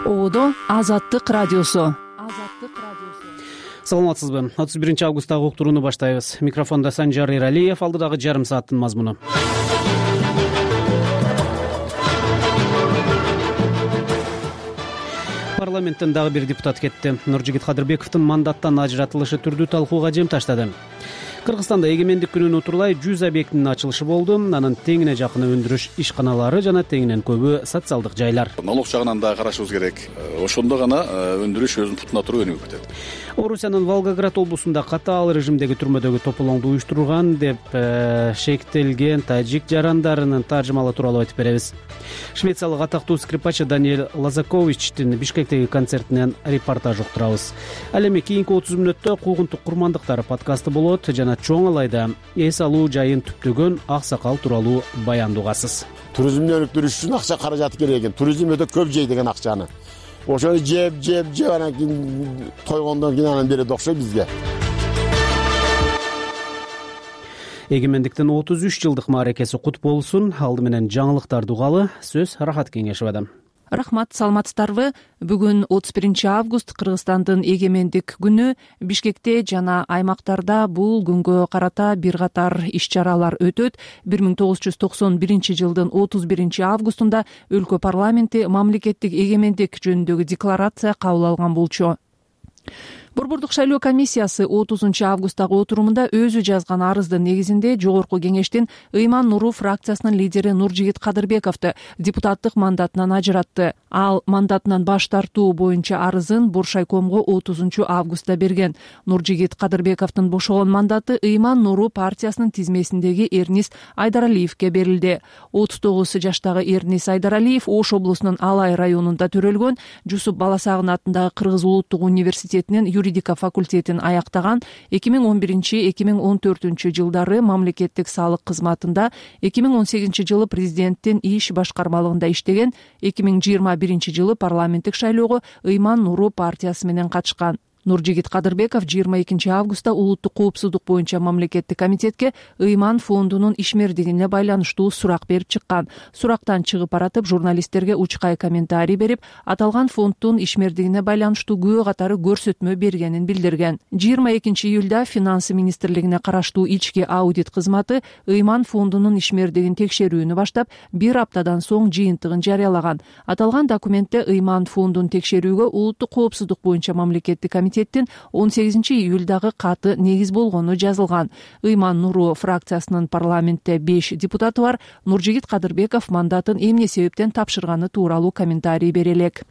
Оодо Азаттык радиосу. Саламатсызбы? 31 августтагы уктурууну баштайбыз. Микрофондо Санжар Эралиев, алдыдагы жарым сааттын мазмуну. Парламенттен дагы бир депутат кетти. Нуржигит Кадырбековдун мандаттан ажыратылышы түрдүү талкууга жем таштады. Кыргызстанда эгемендик күнүн утурлай 100 объектинин ачылышы болду. Анын теңине жакыны өндүрүш ишканалары жана теңинен көбү социалдык жайлар. Налог жагынан да карашыбыз керек. Ошондо гана өндүрүш өзүнүн путуна туруп өнүгүп кетет. Орусиянын Волгоград облусунда катаал режимдеги түрмөдөгү тополоңду уюштурган деп шектелген тажик жарандарынын таржымалы тууралуу айтып беребиз. Швециялык атактуу скрипачы Даниэль Лазаковичтин Бишкектеги концертинен репортаж уктурабыз. Ал эми кийинки 30 мүнөттө куугунтук курмандыктар подкасты болот жана чоң алайда эс алуу жайын түптөгөн аксакал тууралуу баянды угасыз. Туризмди өнүктүрүш үчүн акча каражаты керек экен. Туризм өтө көп жей деген акчаны. Ошону жеп анан кийин тойгондон кийин анан берет окшойт бизге. Эгемендиктин 33 жылдык мааракеси кут болсун. Алды менен жаңылыктарды угалы. Сөз Рахат Кеңешевадан. Рахмат, саламатсыздарбы? Бүгүн 31 август Кыргызстандын эгемендик күнү. Бишкекте жана аймактарда бул күнгө карата бир катар иш-чаралар өтөт. 1991 жылдын 31 августунда өлкө парламенти мамлекеттик эгемендик жөнүндөгү декларация кабыл алган болчу. Борбордук шайлоо комиссиясы 30 августтагы отурумунда өзү жазган арыздын негизинде Жогорку кеңештин Ыйман Нуру фракциясынын лидери Нуржигит Кадырбековду депутаттык мандатынан ажыратты. Ал мандатынан баш тартуу боюнча арызын Боршайкомго 30 августта берген. Нуржигит Кадырбековдун бошогон мандаты Ыйман Нуру партиясынын тизмесиндеги Эрнис Айдаралиевке берилди. 39 жаштагы Эрнис Айдаралиев Ош облусунун Алай районунда төрөлгөн. Жусуп Баласагын атындагы Кыргыз улуттук университетинин юридика факультетин аяктаган. 2011-2014 жылдары мамлекеттик салык кызматында, 2018 жылы президенттин иш башкармалыгында иштеген, 2021 жылы парламенттик шайлоого Ыйман Нуру партиясы менен катышкан. Нуржигит Кадырбеков 22 августта улуттук коопсуздук боюнча мамлекеттик комитетке Ыйман фондунун ишмердигине байланыштуу сурак берип чыккан. Сурактан чыгып баратып журналисттерге учкай комментарий берип, аталган фонддун ишмердигине байланыштуу күбө катары көрсөтмө бергенин билдирген. 22 июлда Финансы министрлигине караштуу ички аудит кызматы Ыйман фондунун ишмердигин текшерүүнү баштап, бир аптадан соң жыйынтыгын жарыялаган. Аталган документте Ыйман фондун текшерүүгө улуттук коопсуздук боюнча мамлекеттик комитеттин 18 июлдагы каты негиз болгону жазылган. Ыйман Нуру фракциясынын парламентте 5 депутаты бар. Нуржигит Кадырбеков мандатын эмне себептен тапшырганы тууралуу комментарий бере элек.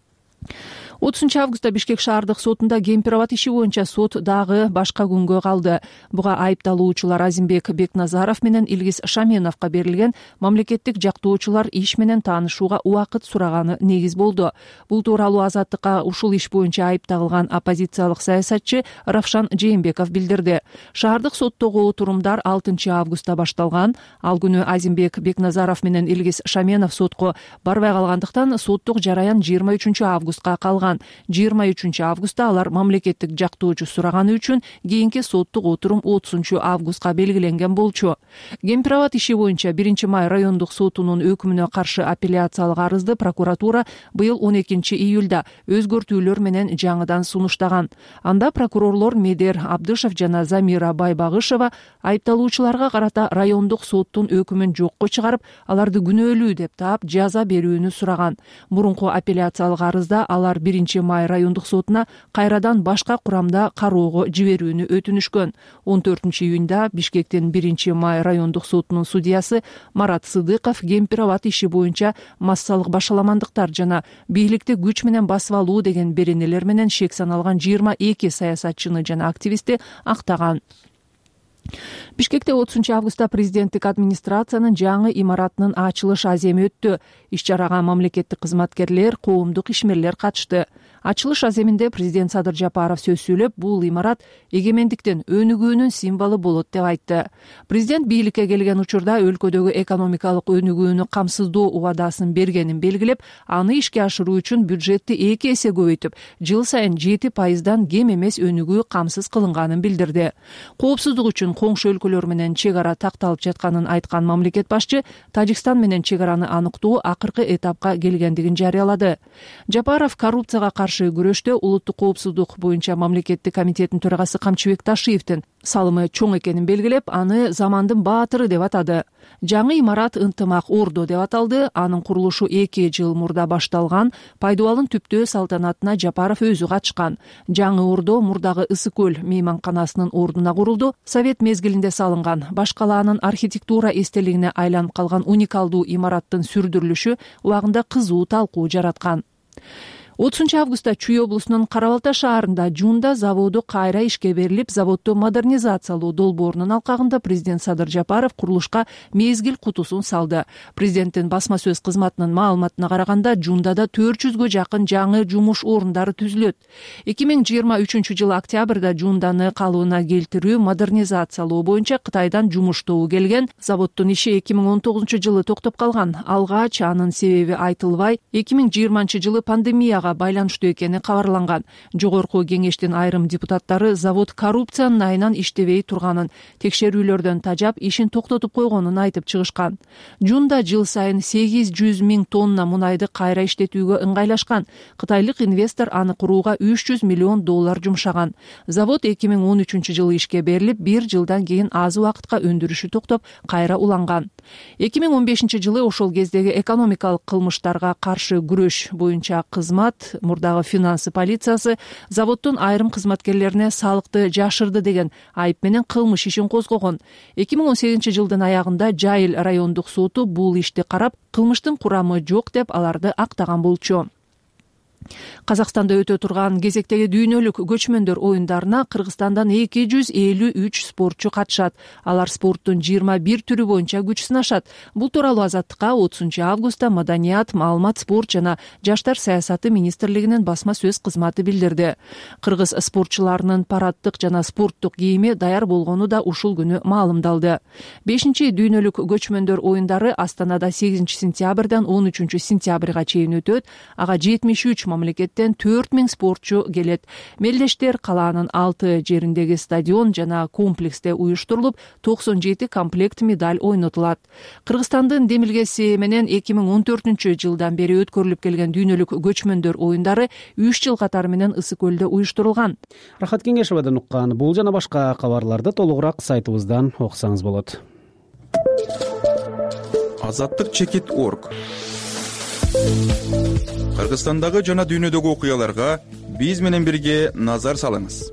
30 августта Бишкек шаардык сотунда Кемпирабад иши боюнча сот дагы башка күнгө калды. Буга айыпталуучулар Азимбек Бекназаров менен Илгиз Шаменовго берилген мамлекеттик жактоочулар иш менен таанышууга убакыт сураганы негиз болду. Бул тууралуу Азаттыкка ушул иш боюнча айыпталган оппозициялык саясатчы Равшан Жээнбеков билдирди. Шаардык соттогу отурумдар 6 августта башталган. Ал күнү Азимбек Бекназаров менен Илгиз Шаменов сотко барбай калгандыктан соттук жараян 23 августка калган. 23 августта алар мамлекеттик жактоочу сураганы үчүн кийинки соттук отурум 30 августка белгиленген болчу. Кемпирабад иши боюнча 1 май райондук сотунун өкүмүнө каршы апелляциялык арызды прокуратура быйыл 12 июлда өзгөртүүлөр менен жаңыдан сунуштаган. Анда прокурорлор Медер Абдышев жана Замира Байбагышева айыпталуучуларга карата райондук соттун өкүмүн жокко чыгарып, аларды күнөөлүү деп таап жаза берүүнү сураган. Мурунку апелляциялык арызда алар 1 май райондук сотуна кайрадан башка курамда кароого жиберүүнү өтүнүшкөн. 14 июнда Бишкектин 1 май райондук сотунун судьясы Марат Сыдыков Кемпирабад иши боюнча массалык башаламандыктар жана бийликти күч менен басып алуу деген беренелер менен шек саналган 22 саясатчыны жана активистти актаган. Бишкекте 30 августта президенттик администрациянын жаңы имаратынын ачылыш аземи өттү. Иш-чарага мамлекеттик кызматкерлер, коомдук ишмерлер катышты. Ачылыш аземинде президент Садыр Жапаров сөз сүйлөп, бул имарат эгемендиктин өнүгүүнүн символу болот деп айтты. Президент бийликке келген учурда өлкөдөгү экономикалык өнүгүүнү камсыздоо убадасын бергенин белгилеп, аны ишке ашыруу үчүн бюджетти 2 эсе көбөйтүп, жыл сайын 7%дан кем эмес өнүгүү камсыз кылынганын билдирди. Коопсуздук үчүн коңшу өлкөлөр менен чек ара такталып жатканын айткан мамлекет башчы Тажикстан менен чек араны аныктоо акыркы этапка келгендигин жарыялады. Жапаров коррупцияга каршы күрөштө улуттук коопсуздук боюнча мамлекеттик комитеттин төрагасы Камчыбек Ташиевдин салымы чоң экенин белгилеп, аны замандын баатыры деп атады. Жаңы имарат ынтымак ордо деп аталды. Анын курулушу 2 жыл мурда башталган. Пайдубалын түптөө салтанатына Жапаров өзү катышкан. Жаңы ордо мурдагы Ысык көл мейманканасынын ордуна курулду. Совет мезгилинде салынган. Баш калаанын архитектура эстелигине айланып калган уникалдуу имараттын сүрдүрүлүшү убагында кызуу талкуу жараткан. 30 августта Чүй облусунун Кара Балта шаарында Жунда заводу кайра ишке берилип, заводду модернизациялоо долбоорунун алкагында президент Садыр Жапаров курулушка мезгил кутусун салды. Президенттин басма сөз кызматынын маалыматына караганда, Жундада 400гө жакын жаңы жумуш орундары түзүлөт. 2023-жылы октябрда Жунданы калыбына келтирүү, модернизациялоо боюнча Кытайдан жумуш тобу келген. Заводдун иши 2019-жылы токтоп калган. Алгач анын себеби айтылбай, 2020-жылы пандемияга байланыштуу экени кабарланган. Жогорку кеңештин айрым депутаттары завод коррупциянын айынан иштебей турганын, текшерүүлөрдөн тажап, ишин токтотуп койгонун айтып чыгышкан. Жунда жыл сайын 800 000 тонна мунайды кайра иштетүүгө ыңгайлашкан. Кытайлык инвестор аны курууга $300 миллион жумшаган. Завод 2013-жылы ишке берилип, 1 жылдан кийин аз убакытка өндүрүшү токтоп, кайра уланган. 2015-жылы ошол кездеги экономикалык кылмыштарга каршы күрөш боюнча кызмат, мурдагы финансы полициясы заводдун айрым кызматкерлерине салыкты жашырды деген айып менен кылмыш ишин козгогон. 2018-жылдын аягында Жайыл райондук соту бул ишти карап, кылмыштын курамы жок деп аларды актаган болчу. Казакстанда өтө турган кезектеги дүйнөлүк көчмөндөр оюндарына Кыргызстандан 253 спортчу катышат. Алар спорттун 21 түрү боюнча күч сынашат. Бул тууралуу Азаттыкка 30 августта Маданият, маалымат, спорт жана жаштар саясаты министрлигинин басма сөз кызматы билдирди. Кыргыз спортчуларынын параддык жана спорттук кийими даяр болгону да ушул күнү маалымдалды. 5-дүйнөлүк көчмөндөр оюндары Астанада 8 сентябрдан 13 сентябрга чейин өтөт. Ага 73 мамлекеттен 4000 спортчу келет. Мелдештер калаанын 6 жериндеги стадион жана комплексте уюштурулуп, 97 комплект медаль ойнотулат. Кыргызстандын демилгеси менен 2014-жылдан бери өткөрүлүп келген дүйнөлүк көчмөндөр оюндары 3 жыл катары менен Ысык көлдө уюштурулган. Рахат Кеңешовадан уккан бул жана башка кабарларды толугураак сайтыбыздан окусаңыз болот. Азаттык.org. Кыргызстандагы жана дүйнөдөгү окуяларга биз менен бирге назар салыңыз.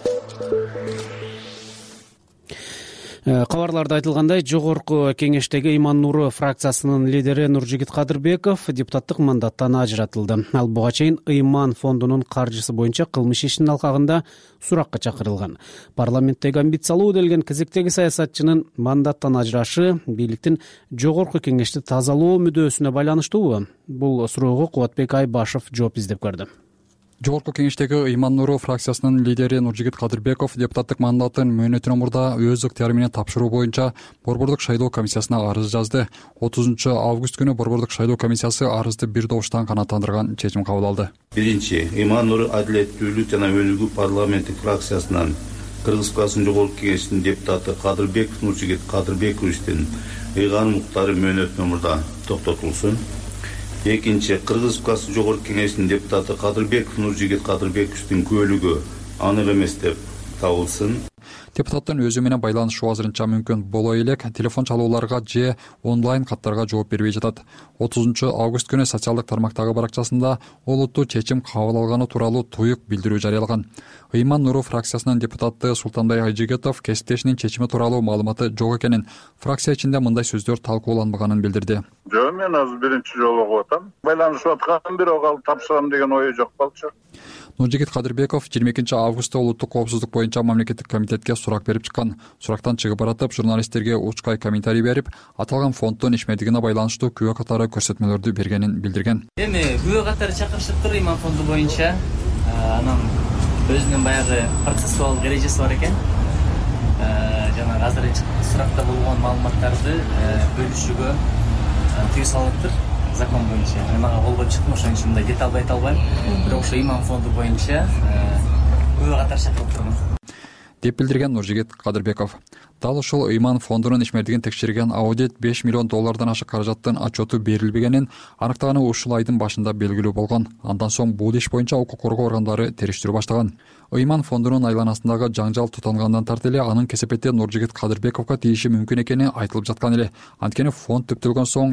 Кабарларда айтылгандай, жогорку кеңештеги Ыйман Нуру фракциясынын лидери Нуржигит Кадырбеков депутаттык мандаттан ажыратылды. Ал буга чейин Ыйман фондунун каржысы боюнча кылмыш ишинин алкагында суракка чакырылган. Парламенттеги амбициялуу делген кезектеги саясатчынын мандаттан ажырашы бийликтин жогорку кеңешти тазалоо мүдөөсүнө байланыштуубу? Бул суроого Кубатбек Айбашев жооп издеп көрдү. Жогорку кеңештеги Ыйман Нуру фракциясынын лидери Нуржигит Кадырбеков депутаттык мандатын мөөнөтүнөн мурда өз ыктыяры менен тапшыруу боюнча Борбордук шайлоо комиссиясына арыз жазды. 30 август күнү Борбордук шайлоо комиссиясы арызды бир добуштан канааттандырган чечим кабыл алды. Биринчи, Ыйман Нуру адилеттүүлүк жана өнүгүү парламенттик фракциясынан Кыргыз Республикасынын жогорку кеңешинин депутаты Кадырбеков Нуржигит Кадырбековичтин ыйган укуктары мөөнөтүнөн мурда токтотулсун. Экинчи, Кыргыз Республикасынын жогорку кеңешинин депутаты Кадырбеков Нуржигит Кадырбековичтин көлүгү анык эмес деп табылсын. Депутаттын өзү менен байланышуу азырынча мүмкүн боло элек, телефон чалууларга же онлайн каттарга жооп бербей жатат. 30 август күнү социалдык тармактагы баракчасында олуттуу чечим кабыл алганы тууралуу туюк билдирүү жарыялаган. Ыйман Нуру фракциясынын депутаты Султанбай Айжигетов кесиптешинин чечими тууралуу маалыматы жок экенин, фракция ичинде мындай сөздөр талкууланбаганын билдирди. Жок, мен азыр биринчи жолу угуп атам. Байланышып аткан бирок ал тапшырам деген ою жок болчу. Нуржигит Кадырбеков 22 августта улуттук коопсуздук боюнча мамлекеттик комитетке сурак берип чыккан. Сурактан чыгып баратып, журналисттерге учкай комментарий берип, аталган фонддун ишмердигине байланыштуу күбө катары көрсөтмөлөрдү бергенин билдирген. Эми күбө катары чакырышыптыр Ыйман фонду боюнча. анан өзүнүн баягы процессуалдык эрежеси бар экен. Жана азыр суракта болгон маалыматтарды бөлүшүүгө тыюу салыптыр закон боюнча. Мага колго чыктым, ошон үчүн мындай деталды айта албайм. Бирок ошо иман фонду боюнча күбө катары чакырып турмун деп билдирген Нуржигит Кадырбеков. Дал ушул ыйман фондунун ишмердигин текшерген аудит $5 миллион ашык каражаттын отчету берилбегенин аныктаганы ушул айдын башында белгилүү болгон. Андан соң бул иш боюнча укук коргоо органдары териштирүү баштаган. Ыйман фондунун айланасындагы жаңжал тутангандан тарты эле анын кесепети Нуржигит Кадырбековго тийиши мүмкүн экени айтылып жаткан эле. Анткени фонд түптөлгөн соң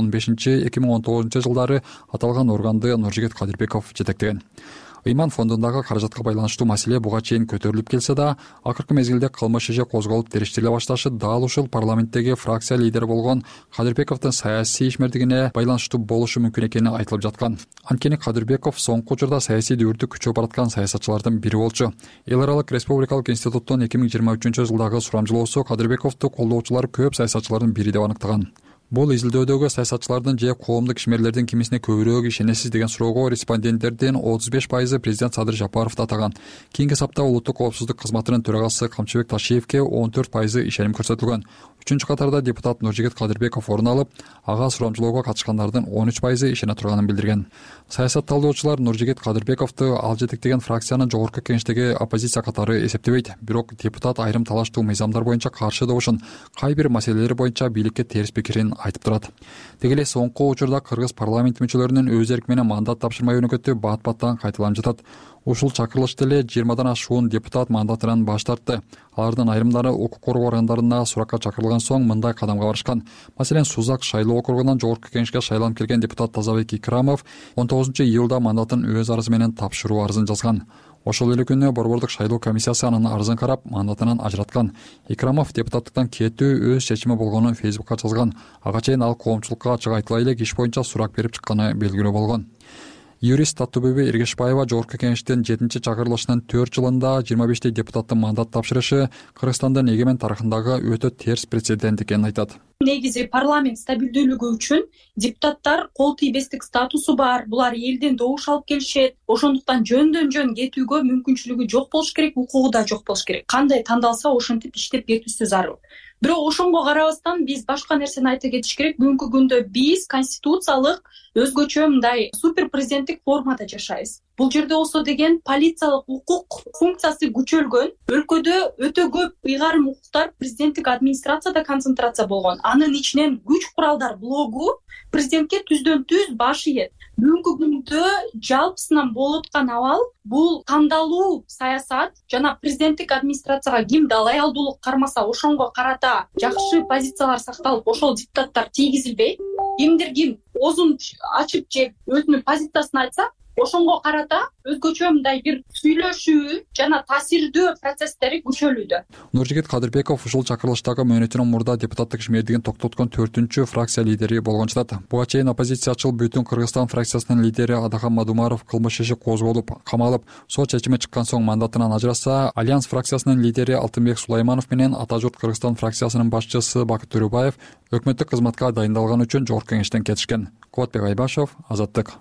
2015-2019 жылдары аталган органды Нуржигит Кадырбеков жетектеген. Ыйман фондундагы каражатка байланыштуу маселе буга чейин көтөрүлүп келсе да, акыркы мезгилде кылмыш иши козголуп териштириле башташы дал ушул парламенттеги фракция лидери болгон Кадырбековдун саясий ишмердигине байланыштуу болушу мүмкүн экени айтылып жаткан. Анткени Кадырбеков соңку учурда саясий дүүрдү күчөп бараткан саясатчылардын бири болчу. Эл аралык республикалык институттун 2023 жылдагы сурамжылоосу Кадырбековду колдоочулар көп саясатчылардын бири деп аныктаган. Бул изилдөөдөгү саясатчылардын же коомдук ишмерлердин кимисине көбүрөөк ишенесиз деген суроого респонденттердин 35% президент Садыр Жапаровду атаган. Кийинки сапта улуттук коопсуздук кызматынын төрагасы Камчыбек Ташиевке 14% ишеним көрсөтүлгөн. Үчүнчү катарда депутат Нуржигит Кадырбеков орун алып, ага сурамжылоого катышкандардын 13% ишене турганын билдирген. Саясат талдоочулар Нуржигит Кадырбековду ал жетектеген фракциянын жогорку кеңештеги оппозиция катары эсептебейт. Бирок депутат айрым талаштуу мыйзамдар боюнча каршы добушун, кай бир маселелер боюнча бийликке терс пикирин айтып турат. Деги эле соңку учурда кыргыз парламент мүчөлөрүнүн өз эрки менен мандат тапшырмай өнөкөтү бат-баттан кайталанып жатат. Ушул чакырылышта эле 20дан ашуун депутат мандатынан баш тартты. Алардын айрымдары укук коргоо органдарына суракка чакырылган соң мындай кадамга барышкан. Маселен, Сузак шайлоо округунан жогорку кеңешке шайланып келген депутат Тазабек Икрамов 19-июлда мандатын өз арызы менен тапшыруу арызын жазган. Ошол эле күнү борбордук шайлоо комиссиясы анын арызын карап, мандатынан ажыраткан. Икрамов депутаттыктан кетүү өз чечими болгонун Фейсбукка жазган. Ага чейин ал коомчулукка ачык айтыла элек иш боюнча сурак берип чыкканы белгилүү болгон. Юрист Таттыбүбү Эргешбаева жогорку кеңештин 7-чакырылышынын 4 жылында 25 депутаттын мандат тапшырышы Кыргызстандын эгемен тарыхындагы өтө терс прецедент экенин айтат. Негизи парламент стабилдүүлүгү үчүн депутаттар кол тийбестик статусу бар, булар элден добуш алып келишет. Ошондуктан жөндөн жөн кетүүгө мүмкүнчүлүгү жок болуш керек, укугу да жок болуш керек. Кандай тандалса ошентип иштеп кетүүсү зарыл. Бирок ошонго карабастан биз башка нерсени айта кетиш керек. Бүгүнкү күндө биз конституциялык өзгөчө мындай супер президенттик формада жашайбыз. Бул жерде болсо деген полициялык укук функциясы күчөлгөн. Өлкөдө өтө көп ыйгарым укуктар президенттик администрацияда концентрация болгон. Анын ичинен күч куралдар блогу президентке түздөн түз баш ийет. Бүгүнкү күндө жалпысынан болуп аткан абал бул тандалуу саясат жана президенттик администрацияга кимди лоялдуулук кармаса ошонго карата жакшы позициялар сакталып, ошол депутаттар тийгизилбейт. Ким оозун ачып же өзүнүн позициясын айтса, ошонго карата өзгөчө мындай бир сүйлөшүү жана таасирдүү процесстери күчөлүүдө. Нуржигит Кадырбеков ушул чакырылыштагы мөөнөтүнөн мурда депутаттык ишмердигин токтоткон 4-чү фракция лидери болгон жатат. Буга чейин оппозициячыл Бүтүн Кыргызстан фракциясынын лидери Адахан Мадумаров кылмыш иши козголуп, камалып, сот чечими чыккан соң мандатынан ажыраса, Альянс фракциясынын лидери Алтынбек Сулайманов менен Ата журт Кыргызстан фракциясынын башчысы Бакыт Төрөбаев өкмөттүк кызматка дайындалган үчүн жогорку кеңештен кетишкен. Кубатбек Айбашев, Азаттык.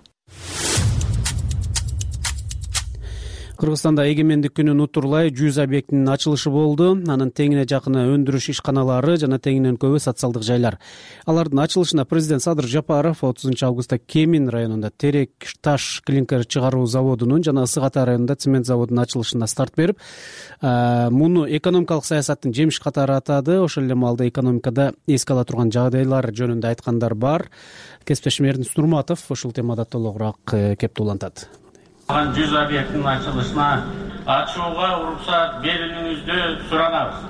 Кыргызстанда эгемендик күнүн утурлай 100 объектинин ачылышы болду. Анын теңине жакыны өндүрүш ишканалары жана теңинен көбү социалдык жайлар. Алардын ачылышына президент Садыр Жапаров 30-августта Кемин районунда терек таш клинкер чыгаруу заводунун жана Ысык Ата районунда цемент заводунун ачылышына старт берип, муну экономикалык саясаттын жемиш катары атады. Ошол эле маалда экономикада эске ала турган жагдайлар жөнүндө айткандар бар. Кесиптешим Эрдинч Нурматов ушул темада толугураак кеп туулантат. 100 объекттин ачылышына ачууга уруксат берүүңүздү суранабыз.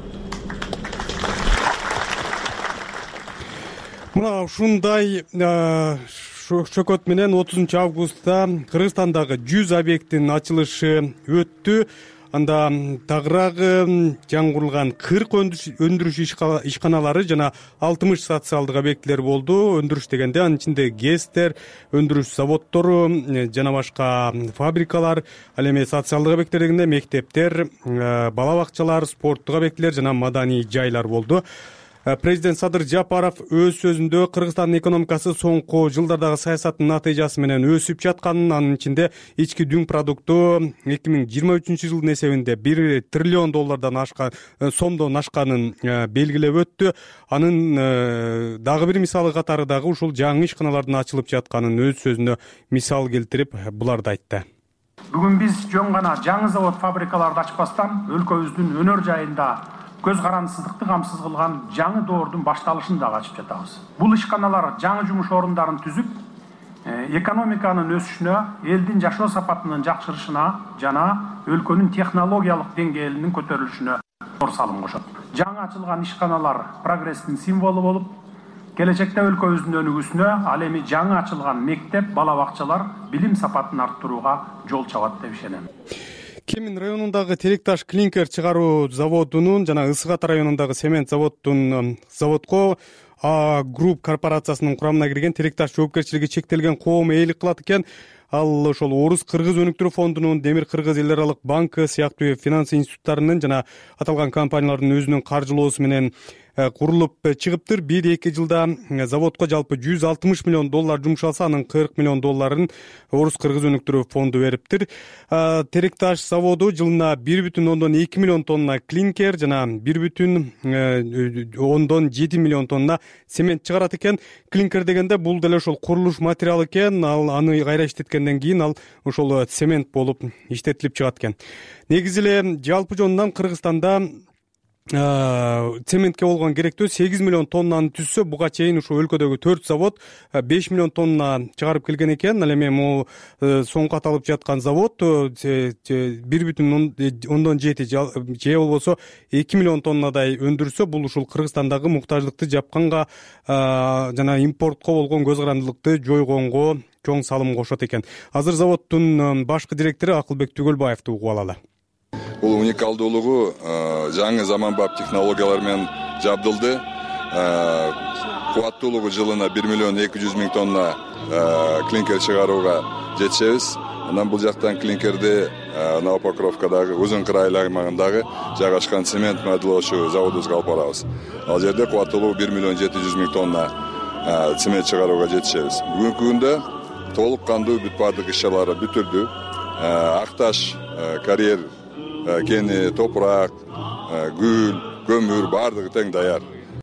Мына ушундай шөкөт менен 30-августта Кыргызстандагы 100 объекттин ачылышы өттү. Анда тагыраагы жаңгырылган 40 өндүрүш ишканалары жана 60 социалдык объектилер болду. Өндүрүш дегенде анын ичинде ГЭСтер, өндүрүш заводдору жана башка фабрикалар, ал эми социалдык объекттер дегенде мектептер, бала бакчалар, спорттук объектилер жана маданий жайлар болду. Президент Садыр Жапаров өз сөзүндө Кыргызстандын экономикасы соңку жылдардагы саясаттын натыйжасы менен өсүп жатканын, анын ичинде ички дүң продукту 2023 жылдын эсебинде $1 триллион сомдон ашканын белгилеп өттү. Анын дагы бир мисалы катары дагы ушул жаңы ишканалардын ачылып жатканын өз сөзүндө мисал келтирип буларды айтты. Бүгүн биз жөн гана жаңы завод фабрикаларды ачпастан өлкөбүздүн өнөр жайында көз карандысыздыкты камсыз кылган жаңы доордун башталышын дагы ачып жатабыз. Бул ишканалар жаңы жумуш орундарын түзүп, экономиканын өсүшүнө, элдин жашоо сапатынын жакшырышына жана өлкөнүн технологиялык деңгээлинин көтөрүлүшүнө зор салым кошот. Жаңы ачылган ишканалар прогресстин символу болуп, келечекте өлкөбүздүн өнүгүүсүнө, ал эми жаңы ачылган мектеп, бала бакчалар билим сапатын арттырууга жол чабат деп ишенем. Кемин районундагы Теректаш клинкер чыгаруу заводунун жана Ысык Ата районундагы цемент заводко А Групп корпорациясынын курамына кирген Теректаш жоопкерчилиги чектелген коом ээлик кылат экен. Ал ошол Орус Кыргыз өнүктүрүү фондунун, Демир Кыргыз эл аралык банкы сыяктуу финанс институттарынын жана аталган компаниялардын өзүнүн каржылоосу менен курулуп чыгыптыр. 1-2 жылда заводко жалпы $160 миллион жумшалса, анын $40 миллион Орус Кыргыз өнүктүрүү фонду бериптир. Теректаш заводу жылына 1,2 миллион тонна клинкер жана 1,7 миллион тонна цемент чыгарат экен. Клинкер дегенде бул деле ошол курулуш материалы экен. Ал аны кайра иштеткенден кийин ал ошол цемент болуп иштетилип чыгат экен. Негизи эле жалпы жонунан Кыргызстанда цементке болгон керектөө 8 миллион тоннаны түзсө, буга чейин ушу өлкөдөгү 4 завод 5 миллион тонна чыгарып келген экен. Ал эми могу соңку аталып жаткан завод 1,7 же болбосо 2 миллион тоннадай өндүрсө, бул ушул Кыргызстандагы муктаждыкты жапканга жана импортко болгон көз карандылыкты жойгонго чоң салым кошот экен. Азыр заводдун башкы директору Акылбек Түгөлбаевди угуп алалы. Бул уникалдуулугу жаңы заманбап технологиялар менен жабдылды. Кубаттуулугу жылына 1,2 миллион тонна клинкер чыгарууга жетишебиз. Анан бул жактан клинкерди Новопокровкадагы Узун Кырай аймагындагы жайгашкан цемент моделдоочу заводубузга алып барабыз. Ал жерде кубаттуулугу 1,7 миллион тонна цемент чыгарууга жетишебиз. Бүгүнкү күндө толук кандуу бүт бардык иш-чаралары бүтүлдү. Акташ, карьер, кени, топурак, гүл, көмүр бардыгы тең даяр.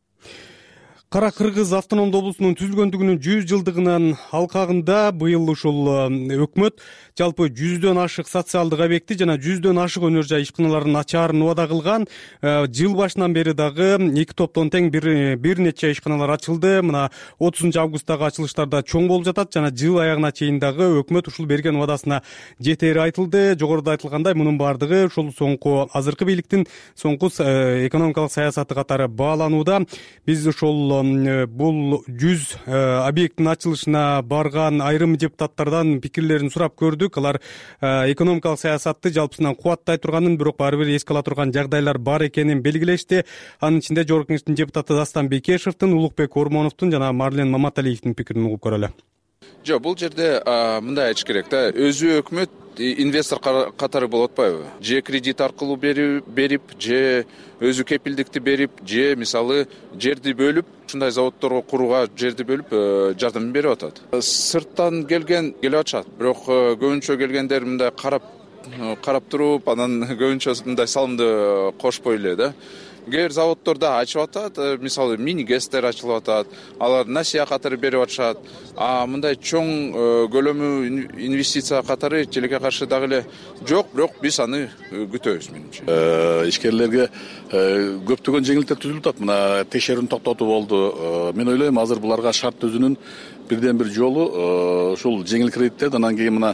Кара Кыргыз автономдуу облусунун түзүлгөндүгүнүн 100 жылдыгынын алкагында быйыл ушул өкмөт жалпы 100дөн ашык социалдык объекти жана 100дөн ашык өнөр жай ишканаларын ачаарын убада кылган. Жыл башынан бери дагы 2 топтон тең бир нече ишканалар ачылды. Мына 30 августтагы ачылыштарда чоң болуп жатат жана жыл аягына чейин дагы өкмөт ушул берген убадасына жетери айтылды. Жогоруда айтылгандай, мунун бардыгы ушул соңку азыркы бийликтин соңку экономикалык саясаты катары бааланууда. Биз ушул бул 100 объекттин ачылышына барган айрым депутаттардан пикирлерин сурап көрдүк. Алар экономикалык саясатты жалпысынан кубаттай турганын, бирок баары бир эске ала турган жагдайлар бар экенин белгилешти. Анын ичинде Жогорку Кеңештин депутаты Дастан Бекешевдин, Улукбек Ормоновдун жана Марлен Маматалиевдин пикирин угуп көрөлү. Жок, бул жерде мындай айтыш керек да, өзү өкмөт инвестор катары болуп атпайбы? Же кредит аркылуу берип, же өзү кепилдикти берип, же мисалы жерди бөлүп, ушундай заводдорго курууга жерди бөлүп жардам берип атат. Сырттан келип атышат, бирок көбүнчө келгендер мындай карап туруп, анан көбүнчө мындай салымды кошпой эле да. Кээ заводдорда ачып атат, мисалы мини-гэстер ачылып атат, алар насыя катары берип атышат. Мындай чоң көлөмү инвестиция катары тилекке каршы дагы эле жок, бирок биз аны күтөбүз менимче. Ишкерлерге көптөгөн жеңилдиктер түзүлүп атат. Мына текшерүүнү токтотуу болду. Мен ойлойм, азыр буларга шарт түзүүнүн бирден бир жолу ушул жеңил кредиттерди анан кийин мына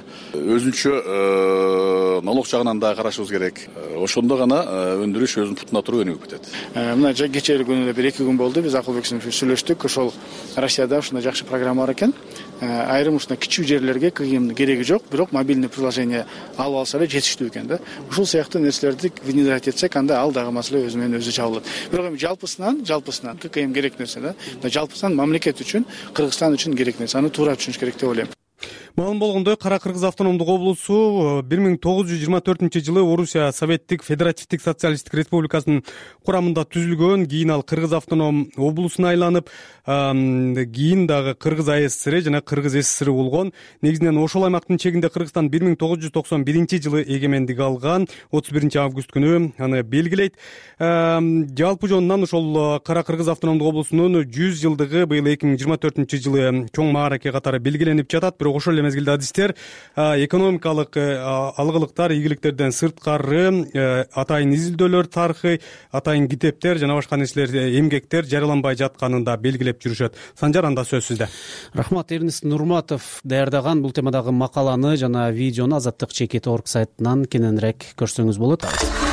өзүнчө налог жагынан да карашыбыз керек. Ошондо гана өндүрүш өзүнүн путуна туруп өнүгүп кетет. Мына кечээ күнү эле 1-2 күн болду, биз Акылбек менен сүйлөштүк. Ошол Россияда ушундай жакшы программа бар экен. Айрым ушундай кичүү жерлерге КГМдин кереги жок, бирок мобильный приложение алып алса эле жетиштүү экен да. Ушул сыяктуу нерселерди внедрять этсек, анда ал дагы маселе өзү менен өзү чабылат. Бирок эми жалпысынан КГМ керек нерсе да. Жалпысынан мамлекет үчүн, Кыргызстан үчүн керек нерсе, аны туура түшүнүш керек деп ойлойм. Маалым болгондой, Кара Кыргыз автономдук облусу 1924-жылы Орусия Советтик Федеративдик Социалисттик Республикасынын курамында түзүлгөн. Кийин ал Кыргыз автоном облусуна айланып, кийин дагы Кыргыз АССР жана Кыргыз СССР болгон. Негизинен ошол аймактын чегинде Кыргызстан 1991-жылы эгемендик алган. 31 август күнү аны белгилейт. Жалпы жонунан ошол Кара Кыргыз автономдук облусунун 100 жылдыгы быйыл 2024-жылы чоң маараке катары белгиленип жатат. Бирок ошол эле мезгилде адистер экономикалык алгылыктар, ийгиликтерден сырткары атайын изилдөөлөр тарыхы, атайын китептер жана башка нерселер, эмгектер жарыяланбай жатканын да белгилеп жүрүшөт. Санжар, анда сөз сизде. Рахмат. Эрнест Нурматов даярдаган бул темадагы макаланы жана видеону Азаттык Чекит.org сайтынан кененирээк көрсөңүз болот.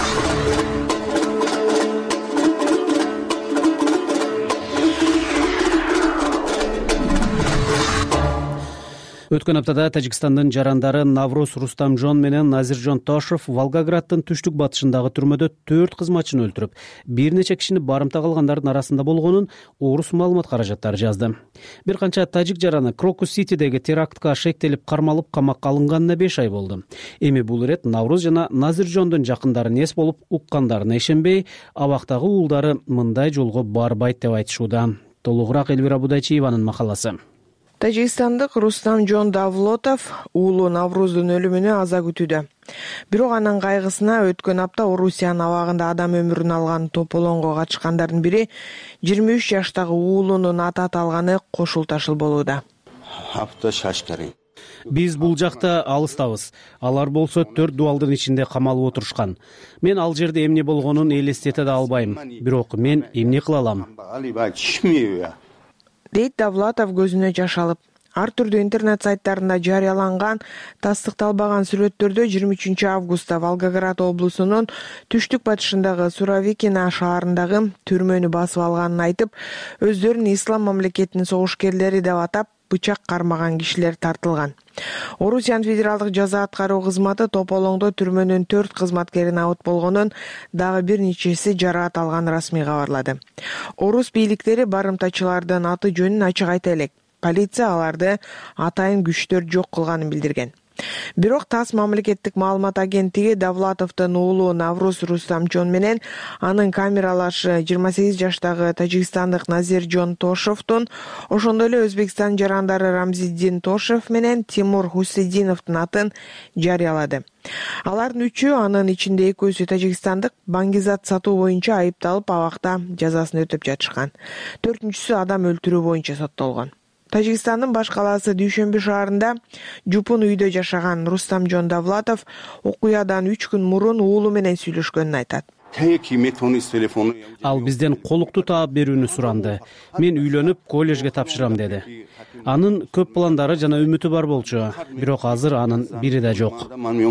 Өткөн аптада Тажикстандын жарандары Навруз Рустамжон менен Назиржон Тошев Волгограддын түштүк батышындагы түрмөдө 4 кызматчыны өлтүрүп, бир нече кишини барымта кылгандардын арасында болгонун орус маалымат каражаттары жазды. Бир канча тажик жараны Крокус-Ситидеги терактка шектелип кармалып камакка алынганына 5 ай болду. Эми бул ирет Навруз жана Назиржондун жакындары эс болуп уккандарына ишенбей, абактагы уулдары мындай жолго барбайт деп айтышууда. Толугураак Элвира Будайчиеванын макаласы. Тажикстандык Рустамжон Давлотов уулу Навруздун өлүмүнө аза күтүүдө. Бирок анын кайгысына өткөн апта Орусиянын абагында адам өмүрүн алган тополоңго катышкандардын бири 23 жаштагы уулунун аты аталганы кошул ташыл болууда. Биз бул жакта алыстабыз. Алар болсо 4 дубалдын ичинде камалып отурушкан. Мен ал жерде эмне болгонун элестете да албайм. Бирок мен эмне кыла алам? Дейт Давлатов көзүнө жаш алып. Ар түрдүү интернет сайттарында жарыяланган тастыкталбаган сүрөттөрдө 23 августта Волгоград облусунун түштүк батышындагы Суровикино шаарындагы түрмөнү басып алганын айтып, өздөрүн ислам мамлекетинин согушкерлери деп атап, бычак кармаган кишилер тартылган. Орусиянын федералдык жаза аткаруу кызматы тополоңдо түрмөнүн 4 кызматкерин абыт болгонун, дагы бир нечеси жараат алган расмий кабарлады. Орус бийликтери барымтачылардын аты жөнүн ачык айта элек. Полиция аларды атайын күчтөр жок кылганын билдирген. Бирок ТАСС мамлекеттик маалымат агенттиги Давлатовдун уулу Навруз Рустамжон менен анын камералашы 28 жаштагы тажикстандык Назиржон Тошевдун, ошондой эле Өзбекстан жарандары Рамзиддин Тошев менен Тимур Хусейдиновдун атын жарыялады. Алардын 3-ü, анын ичинде 2-сү тажикстандык, баңгизат сатуу боюнча айыпталып абакта жазасын өтөп жатышкан. 4-сү адам өлтүрүү боюнча соттолгон. Тажикстандын баш калаасы Дүйшөмбү шаарында жупун үйдө жашаган Рустамжон Давлатов окуядан 3 күн мурун уулу менен сүйлөшкөнүн айтат. Ал бизден колукту таап берүүнү суранды. Мен үйлөнүп, коллежге тапшырам деди. Анын көп пландары жана үмүтү бар болчу, бирок азыр анын бири да жок.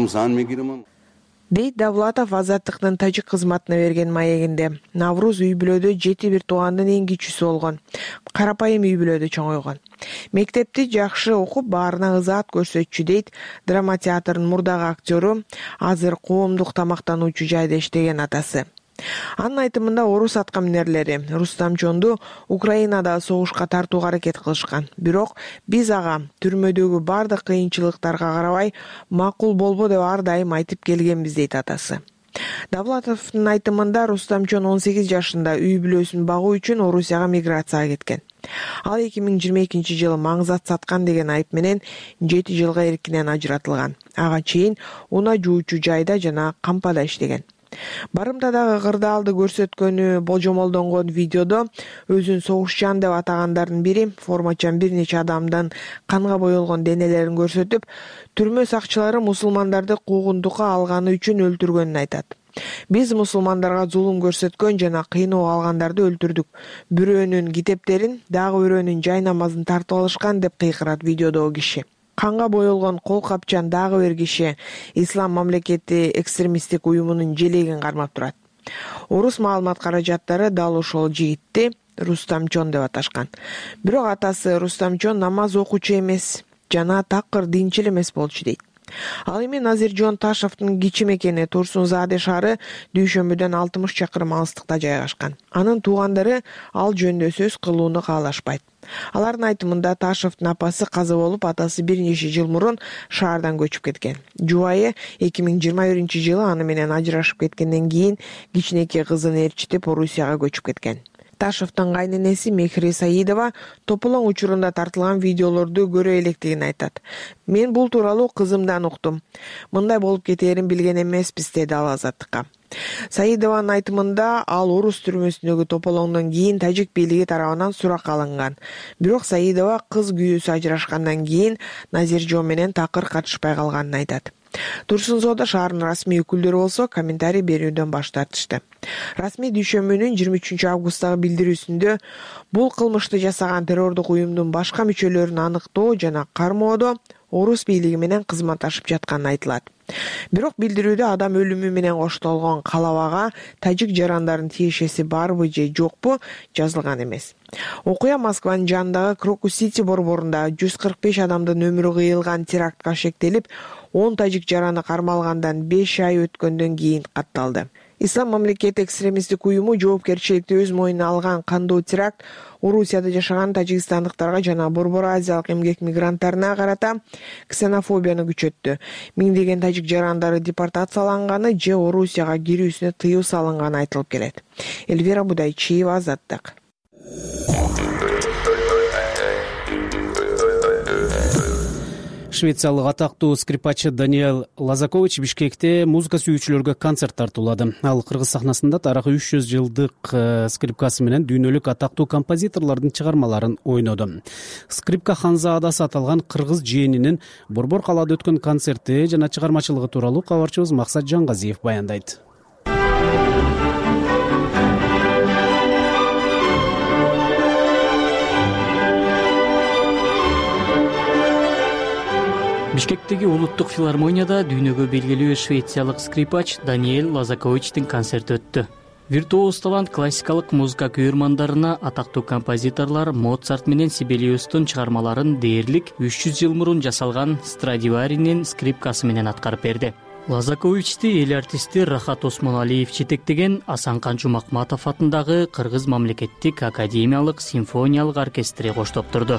Дейт Давлатов Азаттыктын тажик кызматына берген маегинде. Навруз үй бүлөдө 7 бир туугандын эң кичүүсү болгон. Карапайым үй бүлөдө чоңойгон. Мектепти жакшы окуп, баарына ызаат көрсөтчү, дейт драма театрынын мурдагы актёру, азыр коомдук тамактануучу жайда иштеген атасы. Анын айтымында орус аткаминерлери Рустамжонду Украинада согушка тартууга аракет кылышкан. Бирок биз ага түрмөдөгү бардык кыйынчылыктарга карабай макул болбо деп ар дайым айтып келгенбиз, дейт атасы. Давлатовдун айтымында Рустамжон 18 жашында үй бүлөсүн багуу үчүн Орусияга миграцияга кеткен. Ал 2022 жылы маңзат саткан деген айып менен 7 жылга эркинен ажыратылган. Ага чейин унаа жуучу жайда жана кампада иштеген. Барымтадагы кырдаалды көрсөткөнү болжомолдонгон видеодо өзүн согушчан деп атагандардын бири формачан бир нече адамдын канга боелгон денелерин көрсөтүп, түрмө сакчылары мусулмандарды куугунтукка алганы үчүн өлтүргөнүн айтат. Биз мусулмандарга зулум көрсөткөн жана кыйноо алгандарды өлтүрдүк. Бирөөнүн китептерин, дагы бирөөнүн жай намазын тартып алышкан деп кыйкырат видеодогу киши. Канга боелгон кол капчан дагы бир киши Ислам мамлекети экстремисттик уюмунун желегин кармап турат. Орус маалымат каражаттары дал ошол жигитти Рустамжон деп аташкан. Бирок атасы Рустамжон намаз окуучу эмес жана такыр динчил эмес болчу, дейт. Ал эми Назиржон Ташевдин кичи мекени Турсунзаде шаары Дүйшөмбүдөн 60 чакырым алыстыкта жайгашкан. Анын туугандары ал жөнүндө сөз кылууну каалашпайт. Алардын айтымында Ташевдин апасы каза болуп, атасы бир нече жыл мурун шаардан көчүп кеткен. Жубайы 2021-жылы аны менен ажырашып кеткенден кийин кичинекей кызын ээрчитип Орусияга көчүп кеткен. Ташевдин кайненеси Мехри Саидова тополоң учурунда тартылган видеолорду көрө электигин айтат. Мен бул тууралуу кызымдан уктум. Мындай болуп кетээрин билген эмеспиз, деди ал Азаттыкка. Саидованын айтымында ал орус түрмөсүндөгү тополоңдон кийин тажик бийлиги тарабынан суракка алынган. Бирок Саидова кыз күйөөсү ажырашкандан кийин Назиржон менен такыр катышпай калганын айтат. Турсунзоодо шаардын расмий өкүлдөрү болсо комментарий берүүдөн баш тартышты. Расмий Дүйшөмбүнүн 23 августтагы билдирүүсүндө бул кылмышты жасаган террордук уюмдун башка мүчөлөрүн аныктоо жана кармоодо орус бийлиги менен кызматташып жатканы айтылат. Бирок билдирүүдө адам өлүмү менен коштолгон калабага тажик жарандардын тиешеси барбы же жокпу жазылган эмес. Окуя Москванын жанындагы Крокус-Сити борборунда 145 адамдын өмүрү кыйылган терактка шектелип, 10 тажик жараны кармалгандан 5 ай өткөндөн кийин катталды. Ислам мамлекети экстремисттик уюму жоопкерчиликти өз мойнуна алган кандуу теракт Орусияда жашаган тажикстандыктарга жана Борбор Азиялык эмгек мигранттарына карата ксенофобияны күчөттү. Миңдеген тажик жарандары депортацияланганы же Орусияга кирүүсүнө тыюу салынганы айтылып келет. Эльвира Будайчиева, Азаттык. Швециялык атактуу скрипачы Даниэль Лазакович Бишкекте музыка сүйүүчүлөргө концерт тартуулады. Ал кыргыз сахнасында тарыхый 300 жылдык скрипкасы менен дүйнөлүк атактуу композиторлордун чыгармаларын ойноду. Скрипка Ханзаадасы аталган кыргыз жээнинин Борбор калаада өткөн концерти жана чыгармачылыгы тууралуу кабарчыбыз Максат Жангазиев баяндайт. Бишкектеги улуттук филармонияда дүйнөгө белгилүү швециялык скрипач Даниэль Лазаковичтин концерти өттү. Виртуоз талант классикалык музыка күйөрмандарына атактуу композиторлор Моцарт менен Сибелиустун чыгармаларын дээрлик 300 жыл мурун жасалган Страдиваринин скрипкасы менен аткарып берди. Лазаковичти эл артисти Рахат Осмоналиев жетектеген Асанкан Жумакматов атындагы Кыргыз мамлекеттик академиялык симфониялык оркестри коштоптурду.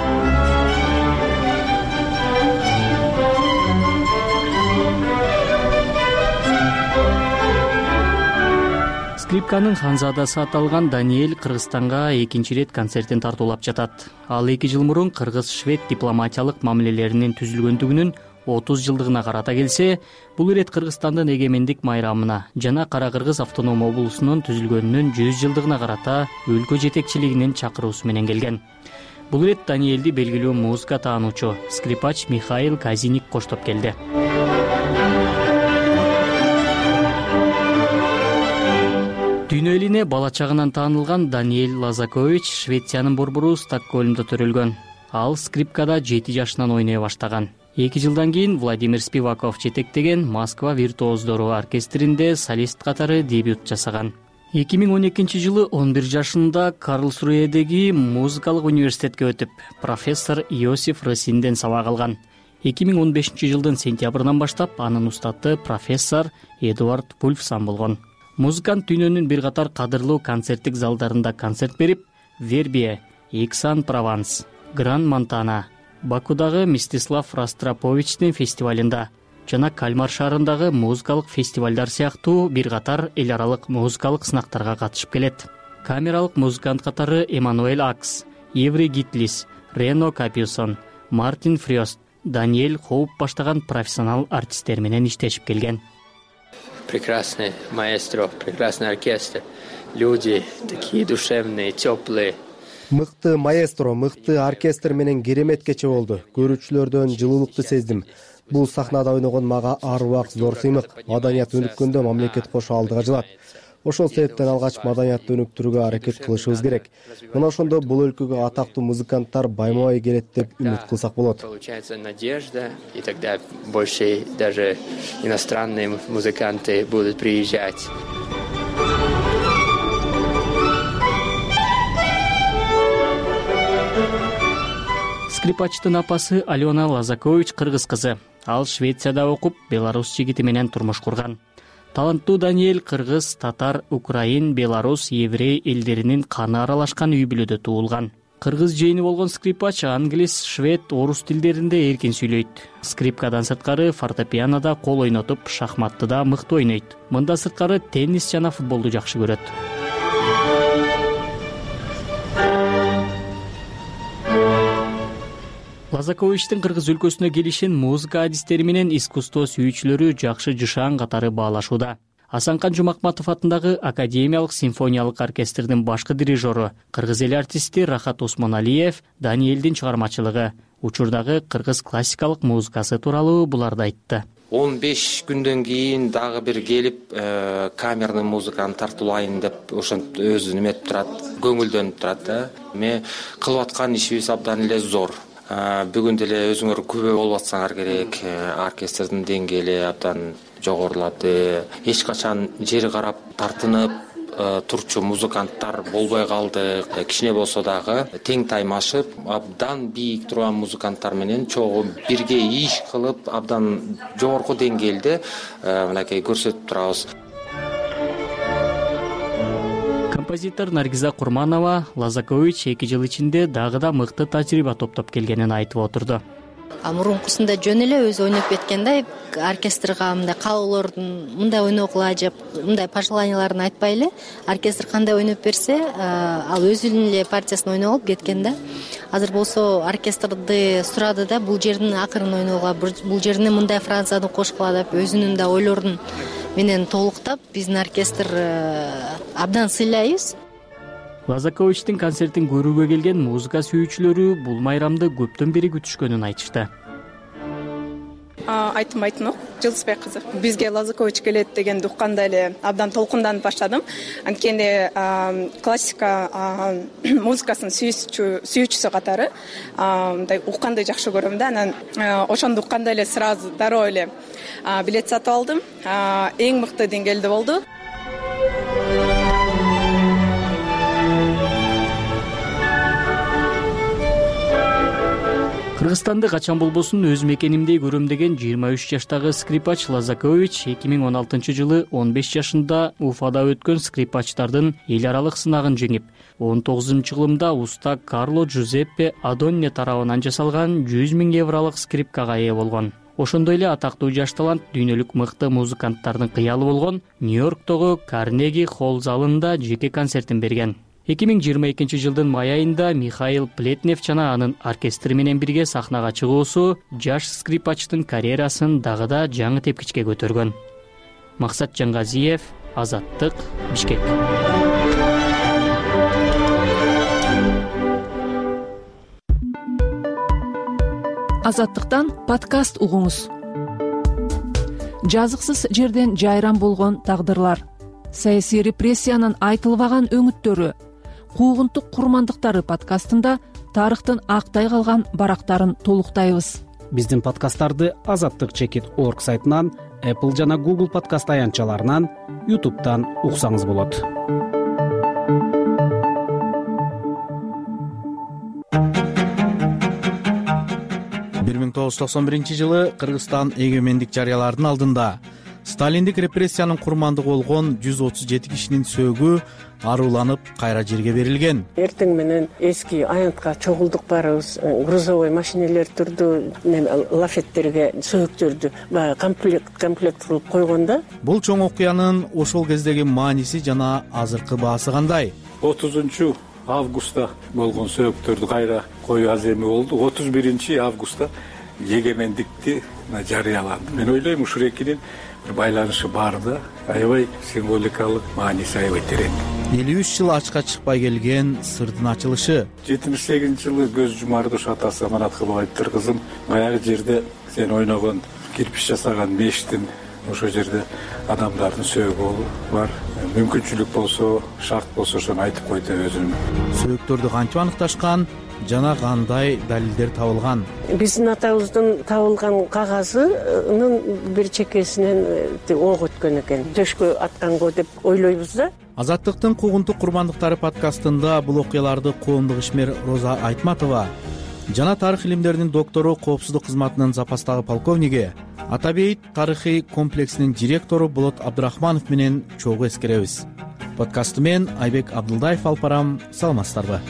Скрипканын Ханзаадасы аталган Даниэль Кыргызстанга экинчи ирет концертин тартуулап жатат. Ал 2 жыл мурун кыргыз-швед дипломатиялык мамилелеринин түзүлгөндүгүнүн 30 жылдыгына карата келсе, бул ирет Кыргызстандын эгемендик майрамына жана Кара Кыргыз автоном облусунун түзүлгөнүнүн 100 жылдыгына карата өлкө жетекчилигинин чакыруусу менен келген. Бул ирет Даниэльди белгилүү музыка таануучу скрипач Михаил Казиник коштоп келди. Дүйнө элине бала чагынан таанылган Даниэль Лазакович Швециянын борбору Стокгольмдо төрөлгөн. Ал скрипкада 7 жашынан ойной баштаган. 2 жылдан кийин Владимир Спиваков жетектеген Москва виртуоздору оркестринде солист катары дебют жасаган. 2012 жылы 11 жашында Карлсруэдеги музыкалык университетке өтүп, профессор Иосиф Рысинден сабак алган. 2015 жылдын сентябрынан баштап анын устаты профессор Эдуард Вульфсон болгон. Музыкант дүйнөнүн бир катар кадырлуу концерттик залдарында концерт берип, Вербия, Эксан-Прованс, Гран-Монтана, Бакудагы Мстислав Ростроповичтин фестивалында жана Кальмар шаарындагы музыкалык фестивалдар сыяктуу бир катар эл аралык музыкалык сынактарга катышып келет. Камералык музыкант катары Эммануэль Акс, Еври Гитлис, Рено Капюсон, Мартин Фрёст, Даниэль Хоуп баштаган профессионал артисттер менен иштешип келген. Прекрасный маэстро, прекрасный оркестр, люди такие душевные, теплые. Мыкты маэстро, мыкты оркестр менен керемет кече болду. Көрүүчүлөрдөн жылуулукту сездим. Бул сахнада ойногон мага ар убак зор сыймык. Маданият өнүккөндө мамлекет кошо алдыга жылат. Ошол себептен алгач маданиятты өнүктүрүүгө аракет кылышыбыз керек. Мына ошондо бул өлкөгө атактуу музыканттар байма-бай келет деп үмүт кылсак болот. Получается надежда, и тогда больше даже иностранные музыканты будут приезжать. Скрипачтын апасы Алена Лазакович кыргыз кызы. Ал Швецияда окуп, Беларусь жигити менен турмуш курган. Таланттуу Даниэль кыргыз, татар, украин, белорус, еврей элдеринин каны аралашкан үй бүлөдө туулган. Кыргыз жээни болгон скрипач англис, швед, орус тилдеринде эркин сүйлөйт. Скрипкадан сырткары фортепианода кол ойнотуп, шахматтыда мыкты ойнойт. Мында сырткары теннис жана футболду жакшы көрөт. Лазаковичтин кыргыз өлкөсүнө келишин музыка адистери менен искусство сүйүүчүлөрү жакшы жышаан катары баалашууда. Асанкан Жумакматов атындагы Академиялык симфониялык оркестрдин башкы дирижеру, кыргыз эл артисти Рахат Осмоналиев Даниэлдин чыгармачылыгы, учурдагы кыргыз классикалык музыкасы тууралуу буларды айтты. 15 күндөн кийин дагы бир келип камерный музыканы тартуулайын деп ошентип өзү неметип турат, көңүлдөнүп турат. Эми кылып аткан ишибиз абдан эле зор. Бүгүн деле өзүңөр күбө болуп атсаңар керек. Оркестрдин деңгээли абдан жогорулады. Эч качан жери карап тартынып турчу музыканттар болбой калды. Кичине болсо дагы тең таймашып, абдан бийик турган музыканттар менен чогуу бирге иш кылып, абдан жогорку деңгээлде мынакей көрсөтүп турабыз. Композитор Наргиза Курманова Лазакович 2 жыл ичинде дагы да мыкты тажрыйба топтоп келгенин айтып отурду. Мурункусунда жөн эле өзү ойноп кеткенде оркестрга мындай каалоолордун мындай ойногула деп мындай пожеланияларын айтпай эле оркестр кандай ойноп берсе, ал өзүнүн эле партиясын ойноп алып кеткен да. Азыр болсо оркестрди сурады да бул жердин акырын ойногула, бул жерине мындай фразаны кошкула деп өзүнүн да ойлорун менен толуктап биздин оркестр абдан сыйлайбыз. Лазаковичтин концертин көрүүгө келген музыка сүйүүчүлөрү бул майрамды көптөн бери күтүшкөнүн айтышты. Айтмайтын Жылысбай кызы. Бизге Лазакович келет дегенди укканда эле абдан толкунданып баштадым. Анткени классика музыкасын сүйүүчүсү катары мындай укканды жакшы көрөм да. Анан ошондо укканда эле сразу дароо эле билет сатып алдым. Эң мыкты деңгээлде болду. Кыргызстанды качан болбосун өз мекенимдей көрөм деген 23 жаштагы скрипач Лазакович 2016 жылы 15 жашында Уфада өткөн скрипачтардын эл аралык сынагын жеңип, 19-жылымда уста Карло Джузеппе Адонне тарабынан жасалган 100 000 евролук скрипкага ээ болгон. Ошондой эле атактуу жаш талант дүйнөлүк мыкты музыканттардын кыялы болгон Нью-Йорктогу Карнеги Холл залында жеке концертин берген. 2022 жылдын май айында Михаил Плетнев жана анын оркестри менен бирге сахнага чыгуусу жаш скрипачтын карьерасын дагы да жаңы тепкичке көтөргөн. Максат Жаңгазиев, Азаттык, Бишкек. Азаттыктан подкаст угуңуз. Жазыксыз жерден жайран болгон тагдырлар, саясий репрессиянын айтылбаган өңүттөрү, куугунтук курмандыктары подкастында тарыхтын актай калган барактарын толуктайбыз. Биздин подкасттарды azattik.org сайтынан, Apple жана Google подкаст аянтчаларынан, YouTube'дан уксаңыз болот. жылы Кыргызстан эгемендик жарыялардын алдында Сталиндик репрессиянын курмандыгы болгон 137 кишинин сөөгү аруланып кайра жерге берилген. Эртең менен эски аянтка чогулдук барыбыз, грузовой машинелер турду, лафеттерге сөөгтөрдү комплект кылып койгондо. Бул чоң окуянын ошол кездеги мааниси жана азыркы баасы кандай? 30 августта болгон сөөгтөрдү кайра коюу аземи болду. 31 августта эгемендикти жарыяланды. Мен ойлойм ушул экинин бир байланышы бар да, аябай символикалык мааниси аябай терең. 53 жыл ачка чыкпай келген сырдын ачылышы. 78-жылы көз жумарды ушу атасы Аманат Кылбаевдер кызым баягы жерде сен ойногон кирпич жасаган мештин ошол жерде адамдардын сөөгү бар. Мүмкүнчүлүк болсо, шарт болсо ошону айтып кой деп өзүнүн. Сөөгтөрдү кантип аныкташкан жана кандай далилдер табылган? Биздин атабыздын табылган кагазынын бир чекесинен ок өткөн экен. Төшкө атканго деп ойлойбуз да. Азаттыктын куугунтук курмандыктары подкастында бул окуяларды коомдук ишмер Роза Айтматова жана тарых илимдеринин доктору, коопсуздук кызматынын запастагы полковниги, Ата Бейит тарыхый комплексинин директору Болот Абдрахманов менен чогуу эскеребиз. Подкастты мен Айбек Абдылдаев алып барам. Саламатсыздарбы?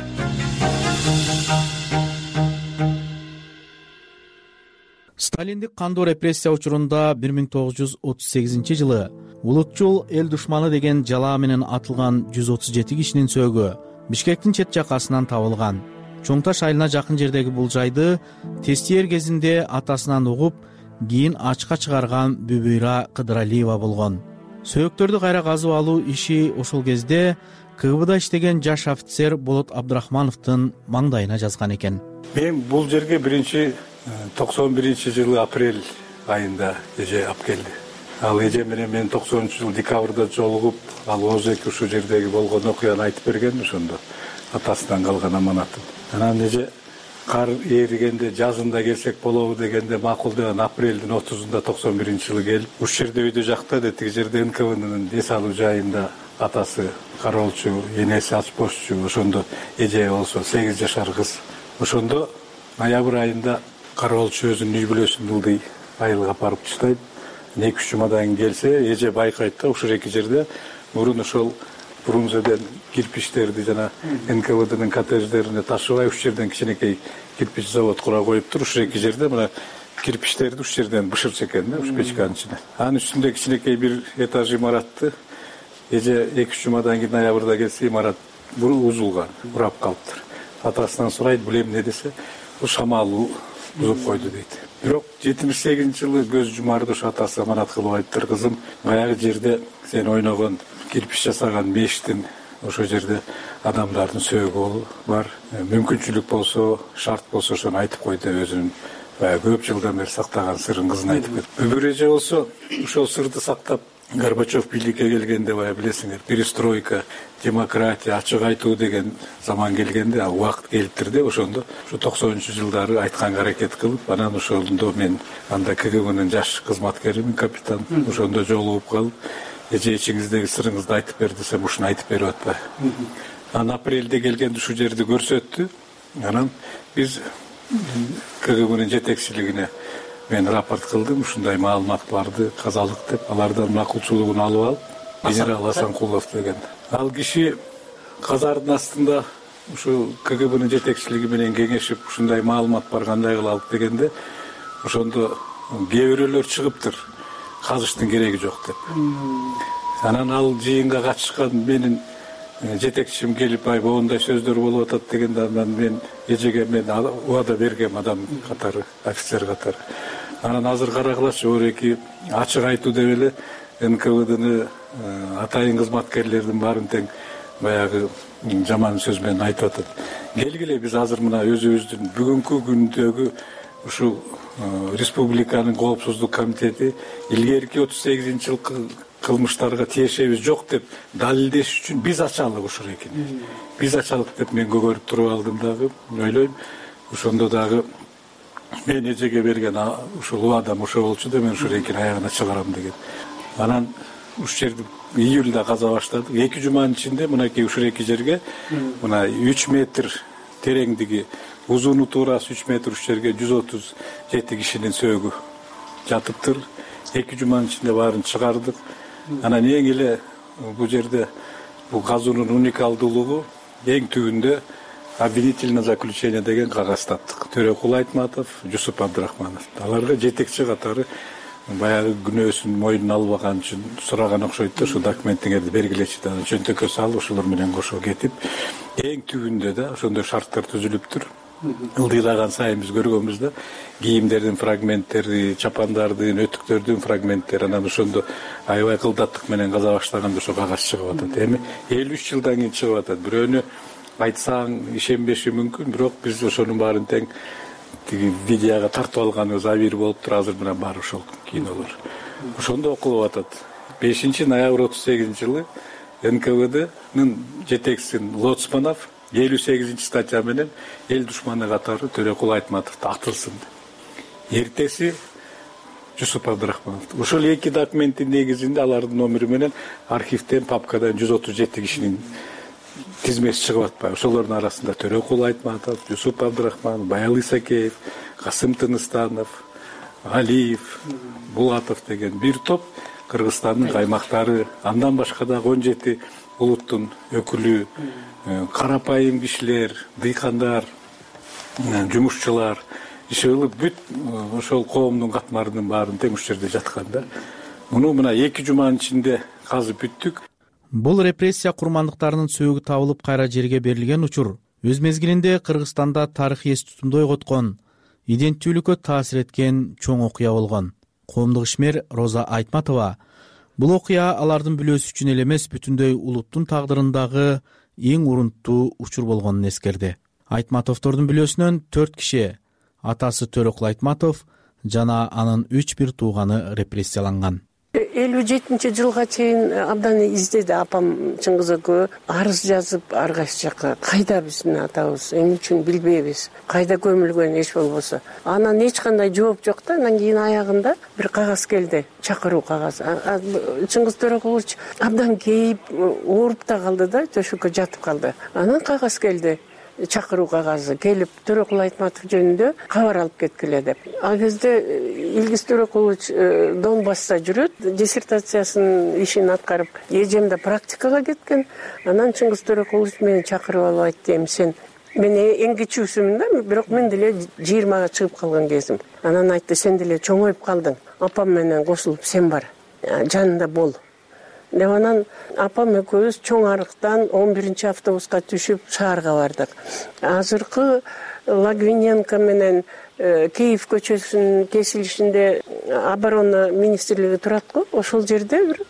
Сталиндик кандуу репрессия учурунда 1938-жылы улутчул эл душманы деген жалаа менен атылган 137 кишинин сөөгү Бишкектин чет жакасынан табылган. Чоң Таш айылына жакын жердеги бул жайды тестиер кезинде атасынан угуп, кийин ачка чыгарган Бүбүйра Кыдыралиева болгон. Сөөктөрдү кайра казып алуу иши ошол кезде КГБда иштеген жаш офицер Болот Абдрахмановдун маңдайына жазган экен. Мен бул жерге 91-жылы апрель айында эже алып келди. Ал эже менен мен 90-жылы декабрда жолугуп, ал озеки ушул жердеги болгон окуяны айтып берген ошондо атасынан калган аманатын. Анан эже кар эригенде жазында келсек болобу дегенде макул деген апрелдин 30-унда 91-жылы келип, уш жерде үйдө жакта да тиги жерде НКВдын эс алуу жайында атасы кароолчу, энеси ачпошчу, ошондо эже болсо 8 жашар кыз. Ошондо ноябрь айында кароолчу өзүнүн үй бүлөсүн ылдый айылга барып таштайт. 2-3 жумадан кийин келсе, эже байкайт да ушул эки жерде мурун ошол Брунзеден кирпичтерди жана НКВдын коттедждерине ташыбай уш жерден кичинекей кирпич завод кура коюптур. Ушул эки жерде мына кирпичтерди уш жерден бышырчу экен да, уш печканын ичине. Анын үстүндө кичинекей бир этаж имаратты эже 2-3 жумадан кийин ноябрда келсе, имарат узулган, урап калыптыр. Атасынан сурайт, бул эмне десе, бул шамал бузуп койду дейт. Бирок 78-жылы көз жумарды ушу атасы аманат кылып айттыр, кызым, баягы жерде сен ойногон кирпич жасаган мештин ошол жерде адамдардын сөөгү бар. Мүмкүнчүлүк болсо, шарт болсо ошону айтып кой деп өзүнүн баягы көп жылдан бери сактаган сырын кызына айтып кетти. Бүбүр эже болсо ошол сырды сактап Горбачев бийликке келгенде бая билесиңер, перестройка, демократия, ачык айтуу деген заман келгенде, убакыт келиптир деп ошондо ушу 90-жылдары айтканга аракет кылып, анан ошондо мен анда КГБнын жаш кызматкеримин, капитан, ошондо жолугуп калып, эже ичиңиздеги сырыңызды айтып бер десем, ушуну айтып берип атпайбы. Анан апрелде келгенде ушул жерди көрсөттү. Анан биз КГБнын жетекчилигине мен рапорт кылдым, ушундай маалымат барды, казалык деп, алардан макулчулугун алып алып, генерал Асанкулов деген. Ал киши казардын астында ушу КГБнын жетекчилиги менен кеңешип, ушундай маалымат бар, кандай кылалык дегенде, ошондо кээ бирөөлөр чыгыптыр, казыштын кереги жок деп. Анан ал жыйынга катышкан менин жетекчим келип, моундай сөздөр болуп атат дегенде, анан мен эжеге мен убада бергем, адам катары, офицер катары. Анан азыр карагылачы, ореки ачык айтуу деп эле НКВдны атайын кызматкерлердин баарын тең баягы жаман сөз менен айтып атат. Келгиле биз азыр мына өзүбүздүн бүгүнкү күндөгү ушул республиканын коопсуздук комитети илгерки 38-жылкы кылмыштарга тиешебиз жок деп далилдеш үчүн биз ачалык ушул экени. Биз ачалык деп мен көгөрүп туруп алдым дагы, ойлойм. Ошондо дагы мен эжеге берген ушул убадам ошо болчу да, мен ушул экени аягына чыгарам деген. Анан ушул жерди июлда каза баштадык. 2 жуманын ичинде мынакей ушул эки жерге мына 3 метр тереңдиги, узуну туурасы 3 метр ушул жерге 137 кишинин сөөгү жатыптыр. 2 жуманын ичинде баарын чыгардык. Анан эң эле бул жерде бул казуунун уникалдуулугу эң түбүндө обвинительное заключение деген кагаз таптык. Төрөкул Айтматов, Жусуп Абдрахманов. Аларга жетекчи катары баягы күнөөсүн мойнуна албаган үчүн сураган окшойт да, ушу документиңерди бергилечи да, чөнтөккө салып ошолор менен кошо кетип, эң түбүндө да ошондой шарттар түзүлүптүр. Ылдыйлаган сайын биз көргөнбүз да, кийимдердин фрагменттери, чапандардын, өтүктөрдүн фрагменттери, анан ошондо аябай кылдаттык менен каза баштаганда ошо кагаз чыгып атат. Эми 53 жылдан кийин чыгып атат. Бирөөнү айтсаң ишенбеши мүмкүн, бирок биз ошонун баарын тең тиги видеого тартып алганыбыз абийир болуптур. Азыр менен бар ошол кинолор. Ошондо окулуп атат. 5 ноябрь 38-жылы НКВднын жетекчиси Лоцманов 58-статья менен эл душманы катары Төрөкул Айтматовду атылсын. Эртеси Жусуп Абдрахманов. Ошол эки документтин негизинде алардын номери менен архивден, папкадан 137 кишинин тизмеси чыгып атпайбы. Ошолордун арасында Төрөкул Айтматов, Жусуп Абдрахман, Баял Исакеев, Касым Тыныстанов, Алиев, Булатов деген бир топ Кыргызстандын аймактары, андан башка дагы 17 улуттун өкүлү, карапайым кишилер, дыйкандар, жумушчулар иши кылып бүт ошол коомдун катмарынын баарын тең ушул жерде жаткан да. Муну мына 2 жуманын ичинде казып бүттүк. Бул репрессия курмандыктарынын сөөгү табылып кайра жерге берилген учур өз мезгилинде Кыргызстанда тарыхый эс тутумду ойготкон, иденттүүлүккө таасир эткен чоң окуя болгон. Коомдук ишмер Роза Айтматова бул окуя алардын бүлөсү үчүн эле эмес, бүтүндөй улуттун тагдырындагы эң урунттуу учур болгонун эскерди. Айтматовдордун бүлөсүнөн 4 киши, атасы Төрөкул Айтматов жана анын 3 тууганы репрессияланган. 57-жылга чейин абдан издеди апам Чыңгыз экөө, арыз жазып ар кайсы жакка. Кайда биздин атабыз, эмне үчүн билбейбиз, кайда көмүлгөн эч болбосо. Анан эч кандай жооп жок да. Анан кийин аягында бир кагаз келди, чакыруу кагазы. Чыңгыз Төрөкулович абдан кейип, ооруп да калды да, төшөккө жатып калды. Анан кагаз келди, чакыруу кагазы келип Төрөкул Айтматов жөнүндө кабар алып кеткиле деп. Ал кезде Илгиз Төрөкулович Донбасста жүрөт, диссертациясын ишин аткарып, эжемде практикага кеткен. Анан Чыңгыз Төрөкулович мени чакырып алып айтты, сен мен эң кичүүсүмүн да, бирок мен деле 20га чыгып калган кезим. Анан айтты, сен деле чоңоюп калдың, апам менен кошулуп сен бар, жанында бол. Деп анан апам экөөбүз чоң арыктан 11-автобуска түшүп шаарга бардык. Азыркы Лагвиненко менен Киев көчөсүнүн кесилишинде оборона министрлиги турат го, ошол жерде бир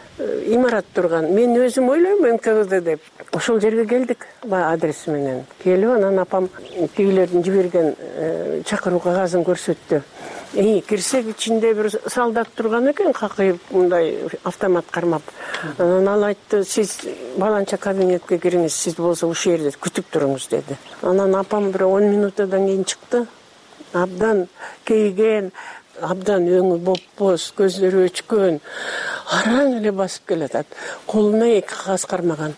имарат турган. Мен өзүм ойлойм НКВД деп. Ошол жерге келдик, адреси менен. Келип анан апам тигилердин жиберген чакыруу кагазын көрсөттү. Кирсек ичинде бир солдат турган экен, какайып мындай автомат кармап. Анан ал айтты, сиз баланча кабинетке кириңиз, сиз болсо ушул жерде күтүп туруңуз деди. Анан апам бир 10 минуттан кийин чыкты. Абдан кейген, абдан өңү бопбоз, көздөрү өчкөн, араң эле басып келатат. Колуна 2 кагаз кармаган.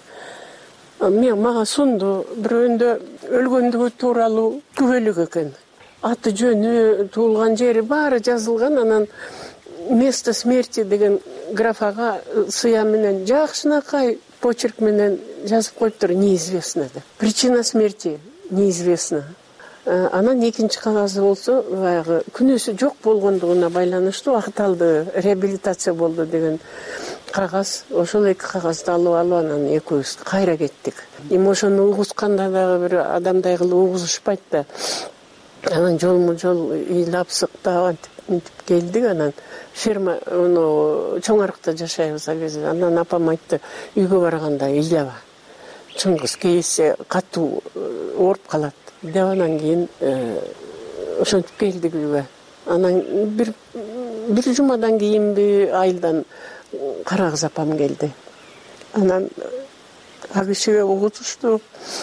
Мага сунду, бирөөндө өлгөндүгү тууралуу күбөлүк экен. Аты жөнү, туулган жери баары жазылган. Анан место смерти деген графага сыя менен жакшынакай почерк менен жазып коюптур, неизвестно деп. Причина смерти неизвестна. Анан экинчи кагазы болсо, баягы күнөөсү жок болгондугуна байланыштуу акталды, реабилитация болду деген кагаз. Ошол 2 кагазды алып анан экөөбүз кайра кеттик. Эми ошону угусканда дагы бир адамдай кылып угузушпайт да. Анан жолму-жол ыйлап сыктап антип келдик. Анан ферма чоң арыкта жашайбыз ал кезде. Анан апам айтты, үйгө барганда ыйлаба. Чыңгыз кейсе катуу ооруп калат. Деп анан кийин ошентип келдик үйгө. Анан бир жумадан кийинби айылдан Карагыз апам келди. Анан ал кишиге угузушту.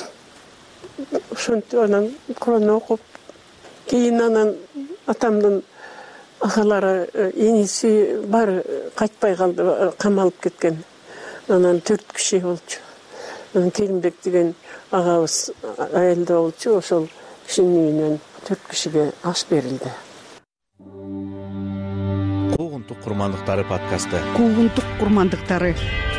Ошентип анан Куран окуп, кийин анан атамдын агалары, иниси баары кайтпай калды, камалып кеткен. Анан 4 киши болчу. Анан Келимбек деген агабыз айылда болчу, ошол кишинин үйүнөн 4 кишиге аш берилди. Куугунтук курмандыктары подкасты. Куугунтук курмандыктары.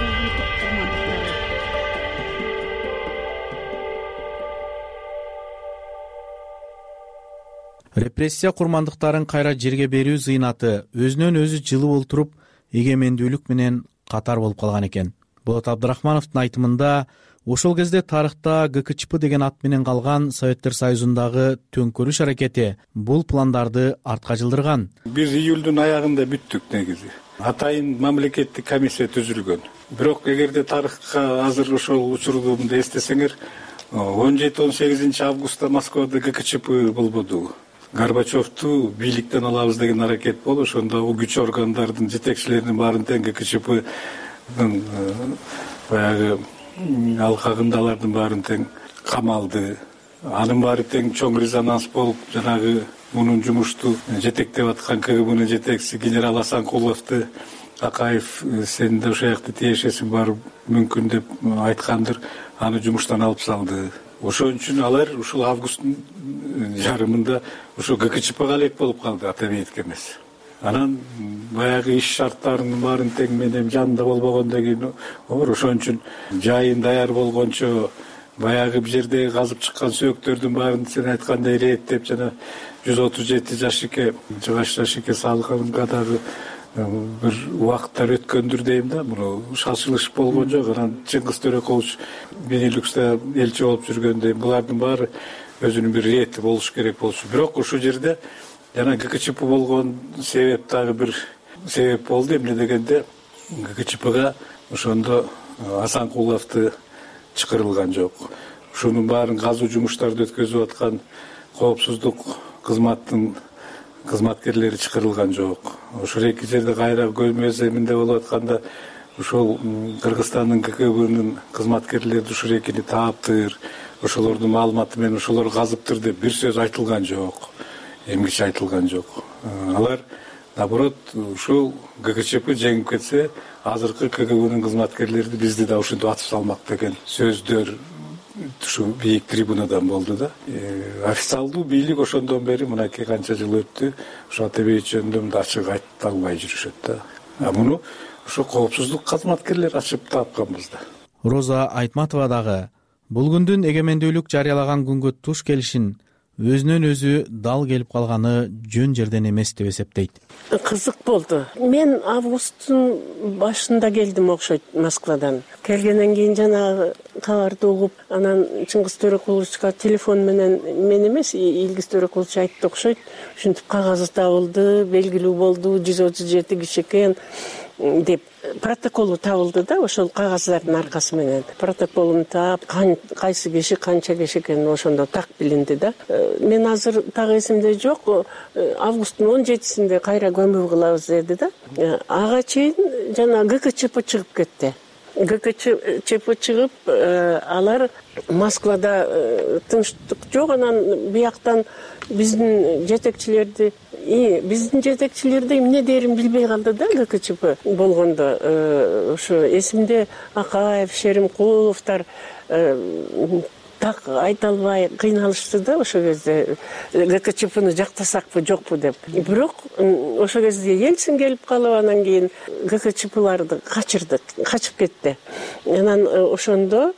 Репрессия курмандыктарын кайра жерге берүү зыйнаты өзүнөн өзү жылып олтуруп эгемендүүлүк менен катар болуп калган экен. Болот Абдрахмановдун айтымында ошол кезде тарыхта ГКЧП деген ат менен калган Советтер Союзундагы төңкөрүш аракети бул пландарды артка жылдырган. Биз июлдун аягында бүттүк негизи. Атайын мамлекеттик комиссия түзүлгөн. Бирок эгерде тарыхка азыр ошол учурду эстесеңер, 17-18 августта Москвада ГКЧП болбоду. Горбачевду бийликтен алабыз деген аракет болуп, ошондо күч органдардын жетекчилеринин баарын тең ГКЧПдын баягы алкагындалардын баарын тең камалды. Анын баары тең чоң резонанс болуп, жанагы мунун жумушту жетектеп аткан КГБнын жетекчиси генерал Асанкуловду Акаев сен да ошол жакта тиешесиң бар мүмкүн деп айткандыр. аны жумуштан алып салды. Ошон үчүн алар ушул августтун жарымында ошо ГКЧПга элек болуп калды, Атабеевке эмес. Анан баягы иш шарттарынын баарын тең менен жанында болбогондон кийин ошон үчүн жайын даяр болгончо баягы бул жерде казып чыккан сөөктөрдүн баарын сен айткандай иреттеп жана 137 жашыке жыгач жашыке салганга дагы бир убакыттар өткөндүр дейм да. Муну шашылыш болгон жок. Анан Чыңгыз Төрөкулович Бенилюкста элчи болуп жүргөндө булардын баары өзүнүн бир рети болуш керек болчу. Бирок ушул жерде жана ГКЧП болгон себеп дагы бир себеп болду. Эмне дегенде ГКЧПга ошондо Асанкуловду чакырылган жок. Ушунун баарын казуу жумуштарды өткөзүп аткан коопсуздук кызматтын кызматкерлери чакырылган жок. Ошол эки жерде кайра көмөз эминде болуп атканда ушул Кыргызстандын ГКБнын кызматкерлери ушул экини тааптыр, ошолордун маалыматы менен ошолор казыптыр деп бир сөз айтылган жок. Эмгиче айтылган жок. Алар наоборот ушул ГКЧП жеңип кетсе, азыркы КГБнын кызматкерлери бизди да ушинтип атып салмак деген сөздөр ушу бийик трибунадан болду да. Официалдуу бийлик ошондон бери мынакей канча жыл өттү, ошо Атабеев жөнүндө мындай ачык айта албай жүрүшөт да. Муну ошо коопсуздук кызматкерлери ачып тапканбыз да. Роза Айтматова дагы бул күндүн эгемендүүлүк жарыялаган күнгө туш келишин өзүнөн өзү дал келип калганы жөн жерден эмес деп эсептейт. Кызык болду. Мен августтун башында келдим окшойт Москвадан. Келгенден кийин жанагы кабарды угуп, анан Чыңгыз Төрөкуловичка телефон менен мен эмес, Илгиз Төрөкулович айтты окшойт. Ушинтип кагазы табылды, белгилүү болду, 137 киши экен деп протоколу табылды да, ошол кагаздардын аркасы менен. Протоколун таап, кайсы киши канча киши экени ошондо так билинди да. Мен азыр так эсимде жок, августтун 17-синде кайра көмүү кылабыз деди да. Ага чейин жана ГКЧП чыгып кетти. ГКЧП чыгып, алар Москвада тынчтык жок, анан бияктан биздин жетекчилерди эмне дерин билбей калды да ГКЧП болгондо. Ошо эсимде Акаев, Шеримкуловдор так айта албай кыйналышты да ошол кезде, ГКЧПны жактасакпы жокпу деп. Бирок ошол кезде Ельцин келип калып, анан кийин ГКЧПларды качып кетти. Анан ошондо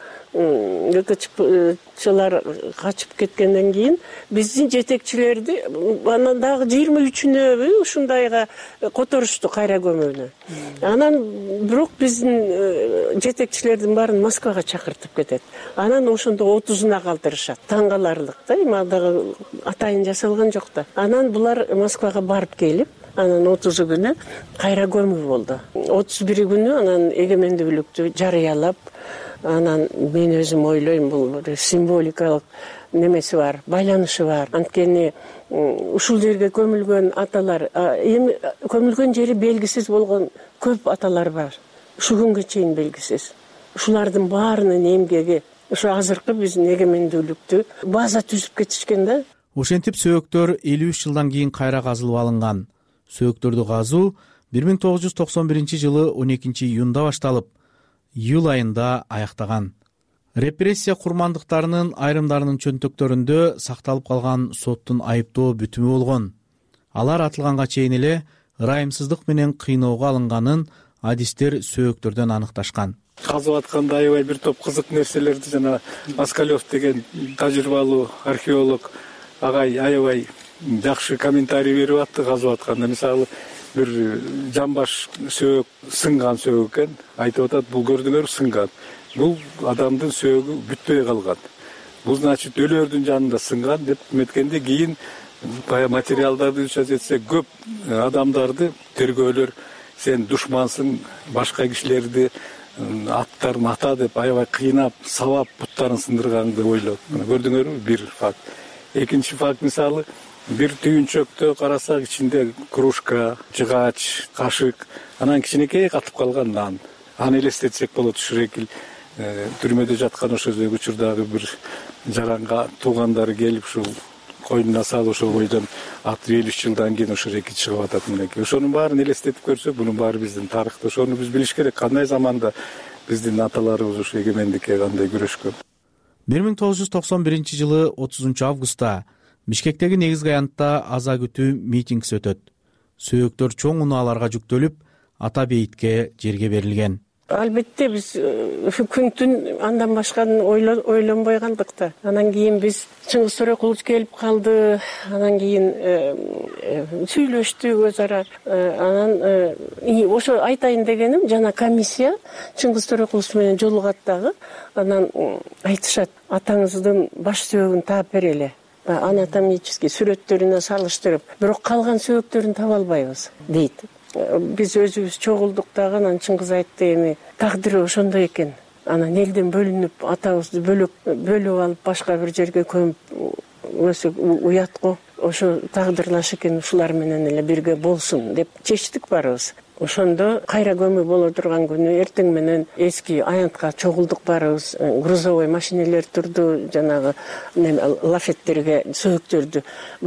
ГКЧПчылар качып кеткенден кийин биздин жетекчилерди анан дагы 23-үнө ушундайга которушту кайра көмүүнү. Анан бирок биздин жетекчилердин баарын Москвага чакыртып кетет. Анан ошондо 30-уна калтырышат. Таң каларлык да, эми дагы атайын жасалган жок да. Анан булар Москвага барып келип, анан 30 күнү кайра көмүү болду. 31 күнү анан эгемендүүлүктү жарыялап, анан мен өзүм ойлойм, бул символикалык немеси бар, байланышы бар. Анткени ушул жерге көмүлгөн аталар, эми көмүлгөн жери белгисиз болгон көп аталар бар. Ушул күнгө чейин белгисиз. Ушулардын баарынын эмгеги ушу азыркы биздин эгемендүүлүктү база түзүп кетишкен да. Ошентип сөөктөр 53 жылдан кийин кайра казылып алынган. Сөөктөрдү казуу 1991 жылы 12-июнда башталып, июль айында аяктаган. Репрессия курмандыктарынын айрымдарынын чөнтөктөрүндө сакталып калган соттун айыптоо бүтүмү болгон. Алар атылганга чейин эле ырайымсыздык менен кыйноого алынганын адистер сөөктөрдөн аныкташкан. Казып атканда аябай бир топ кызык нерселерди жана Аскалев деген тажрыйбалуу археолог агай аябай жакшы комментарий берип атты казып атканда. Мисалы, бир жамбаш сөөк сынган сөөк экен, айтып атат, бул көрдүңөр сынган. Бул адамдын сөөгү бүтпөй калган. Бул значит өлөрдүн жанында сынган деп эметкенде кийин материалдарды үчөт этсе көп адамдарды тергөөлөр сен душмансың, башка кишилерди аттарын ата деп аябай кыйнап, сабап буттарын сындырган деп ойлоп. Көрдүңөрбү бир факт. Экинчи факт, мисалы, бир түйүнчөктө карасак ичинде кружка, жыгач, кашык, анан кичинекей катып калган нан. Аны элестетсек болот, ушурекил түрмөдө жаткан ошол учурдагы бир жаранга туугандары келип ушул койнуна салып ошол бойдон 63 жылдан кийин ушуреки чыгып атат. Мынакей ошонун баарын элестетип көрсөк, бунун баары биздин тарыхта. Ошону биз билиш керек. Кандай заманда биздин аталарыбыз ушу эгемендикке кандай күрөшкөн. 1991 30 августта Бишкектеги негизги аянтта аза күтүү митингиси өтөт. Сөөктөр чоң унааларга жүктөлүп, ата бейитке жерге берилген. Албетте биз күн-түн андан башканы ойлонбой калдык да. Анан кийин биз Чыңгыз Төрөкулович келип калды. Анан кийин сүйлөштүк өз ара. Анан ошо айтайын дегеним, жана комиссия Чыңгыз Төрөкулович менен жолугат дагы. Анан айтышат, атаңыздын баш сөөгүн таап берели. Анатомический сүрөттөрүнө салыштырып, бирок калган сөөктөрүн таба албайбыз дейт. Биз өзүбүз чогулдук дагы, анан Чыңгыз айтты, эми тагдыры ошондой экен. Анан элден бөлүнүп, атабызды бөлүп алып башка бир жерге көмүп өсүп уят го. Ошо тагдырлаш экен, ушулар менен эле бирге болсун деп чечтик баарыбыз. Ошондо кайра көмүү боло турган күнү эртең менен эски аянтка чогулдук баарыбыз. Грузовой машинелер турду, жанагы лафеттерге сөөктөрдү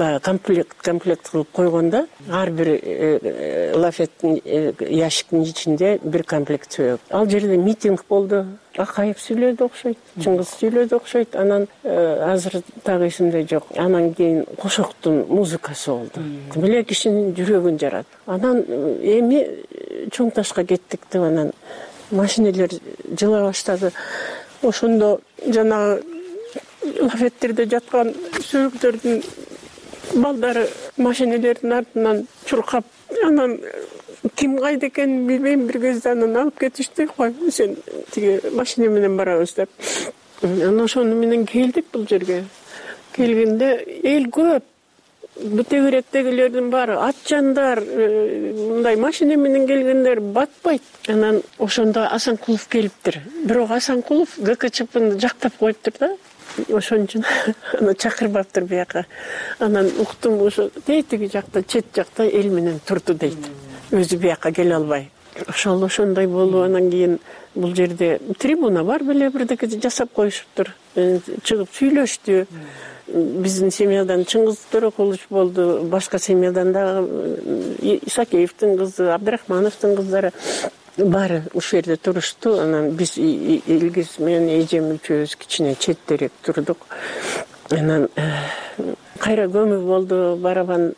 комплект кылып койгондо, ар бир лафеттин ящиктин ичинде бир комплект сөөк. Ал жерде митинг болду. Акаев сүйлөдү окшойт, Чыңгыз сүйлөдү окшойт. Анан азыр дагы эсимде жок. Анан кийин кошоктун музыкасы болду. Тим эле кишинин жүрөгүн жарат. Анан эми чоң ташка кеттик деп, анан машинелер жыла баштады. Ошондо жанагы лафеттерде жаткан сөөктөрдүн балдары машинелердин артынан чуркап, анан ким кайда экенин билбейм, бир кезде анан алып кетишти. Кой, сен тиги машина менен барабыз деп. Анан ошону менен келдик бул жерге. Келгенде эл көп. Бүтөгүрөктөгүлөрдүн баары атчандар, мындай машина менен келгендер батпайт. Анан ошондо Асанкулов келиптир. Бирок Асанкулов ГКЧПны жактап коюптур да. Ошон үчүн аны чакырбаптыр бияка. Анан уктум, ошо тетиги жакта, чет жакта эл менен турду дейт. Өзү бияка келе албай. Ошондой болду. Анан кийин бул жерде трибуна бар беле, бирдеке жасап коюшуптур. Чыгып сүйлөштү. Биздин семьядан Чыңгыз Төрөкулович болду, башка семьядан дагы Исакеевдин кызы, Абдрахмановдун кыздары баары ушул жерде турушту. Анан биз Илгиз менен эжем үчөөбүз кичине четтерээк турдук. Анан кайра көмүү болду, барабан.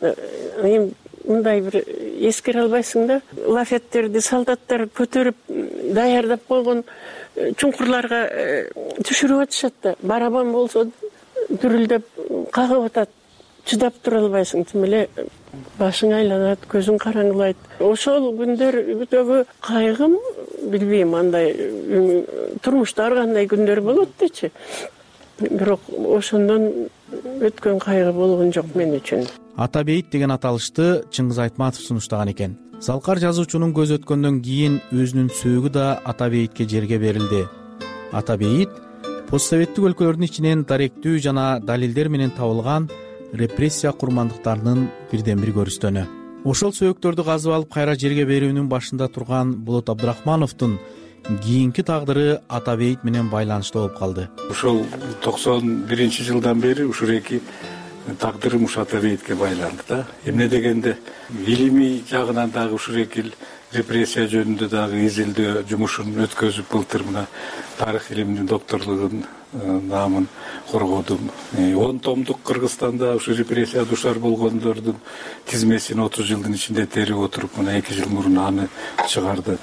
Мындай бир эскере албайсың да, лафеттерди солдаттар көтөрүп даярдап койгон чуңкурларга түшүрүп атышат да. Барабан болсо дүрүлдөп кагып атат. Чыдап тура албайсың, тим эле башың айланат, көзүң караңгылайт. Ошол күндөрдөгү кайгым, билбейм, андай турмушта ар кандай күндөр болот дечи. Бирок ошондон өткөн кайгы болгон жок мен үчүн. Ата бейит деген аталышты Чыңгыз Айтматов сунуштаган экен. Залкар жазуучунун көз өткөндөн кийин өзүнүн сөөгү да ата бейитке жерге берилди. Ата бейит постсоветтик өлкөлөрдүн ичинен даректүү жана далилдер менен табылган репрессия курмандыктарынын бирден бир көрүстөнү. Ошол сөөктөрдү казып алып кайра жерге берүүнүн башында турган Болот Абдрахмановдун кийинки тагдыры ата бейит менен байланыштуу болуп калды. Ошол 91-жылдан бери ушул эки тагдырым ушу ата бейитке байланды да. Эмне дегенде илимий жагынан дагы ушул эки репрессия жөнүндө дагы изилдөө жумушун өткөзүп, былтыр мына тарых илиминин докторлугун наамын коргодум. 10 томдук Кыргызстанда ушу репрессия душар болгондордун тизмесин 30 жылдын ичинде терип отуруп, мына 2 жыл мурун аны чыгарды.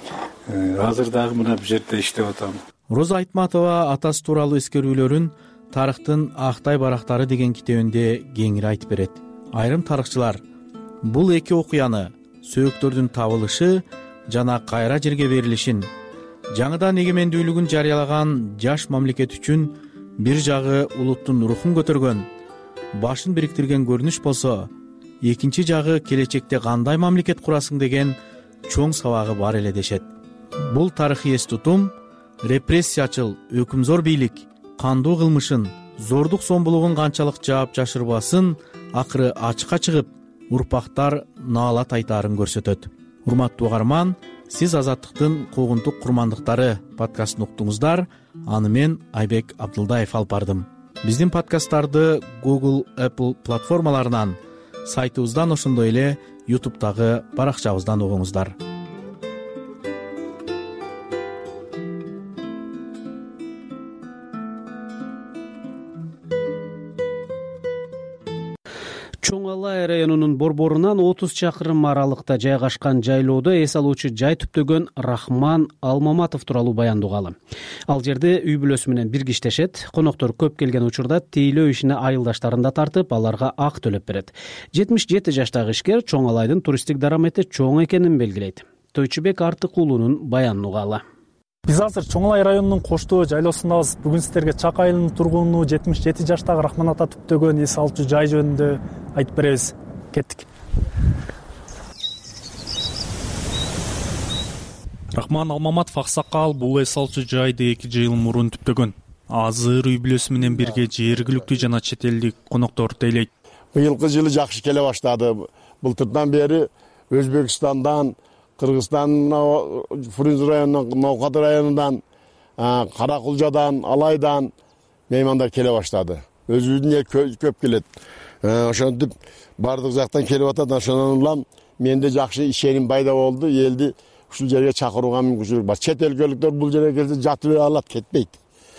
Азыр дагы мына бул жерде иштеп атам. Роза Айтматова атасы тууралуу эскерүүлөрүн Тарыхтын Актай барактары деген китебинде кеңири айтып берет. Айрым тарыхчылар бул эки окуяны, сөөктөрдүн табылышы жана кайра жерге берилишин, жаңыдан эгемендүүлүгүн жарыялаган жаш мамлекет үчүн бир жагы улуттун рухун көтөргөн, башын бириктирген көрүнүш болсо, экинчи жагы келечекте кандай мамлекет курасың деген чоң сабагы бар эле дешет. Бул тарыхый эс тутум репрессиячыл өкүмзор бийлик кандуу кылмышын, зордук сомбулугун канчалык жаап жашырбасын акыры ачыкка чыгып, урпактар наалат айтаарын көрсөтөт. Урматтуу угарман, сиз Азаттыктын куугунтук курмандыктары подкастын уктуңуздар. Аны мен Айбек Абдылдаев алып бардым. Биздин подкасттарды Google, Apple платформаларынан, сайтыбыздан, ошондой эле YouTube'дагы баракчабыздан угуңуздар. районунун борборунан 30 чакырым аралыкта жайгашкан жайлоодо эс алуучу жай түптөгөн Рахман Алмаматов тууралуу баяндоогалы. Ал жерде үй бүлөсү менен бирге иштешет. Коноктор көп келген учурда тейлөө ишине айылдаштарын да тартып, аларга ак төлөп берет. 77 жаштагы ишкер Чоң Алайдын туристтик дарамети чоң экенин белгилейт. Тойчубек Артык уулунун баянын угалы. Биз азыр Чоң Алай районунун Коштоо жайлоосундабыз. Бүгүн сиздерге Чак айылынын тургуну 77 жаштагы Рахман ата түптөгөн эс алуучу жай жөнүндө айтып беребиз. Кеттик. Рахман Алмаматов аксакал бул эс алуучу жайды 2 жыл мурун түптөгөн. Азыр үй бүлөсү менен бирге жергиликтүү жана чет элдик коноктор тейлейт. Быйылкы жылы жакшы келе баштады. Былтырдан бери Өзбекстандан, Кыргызстандын Фрунзе районунан, Ноокат районунан, Каракулжадан, Алайдан меймандар келе баштады. Өзүбүздүн эл көп келет. Ошентип бардык жактан келип атат. Ошондон улам менде жакшы ишеним пайда болду. Элди ушул жерге чакырууга мүмкүнчүлүк бар. Чет элдиктер бул жерге келсе жатып алат, кетпейт.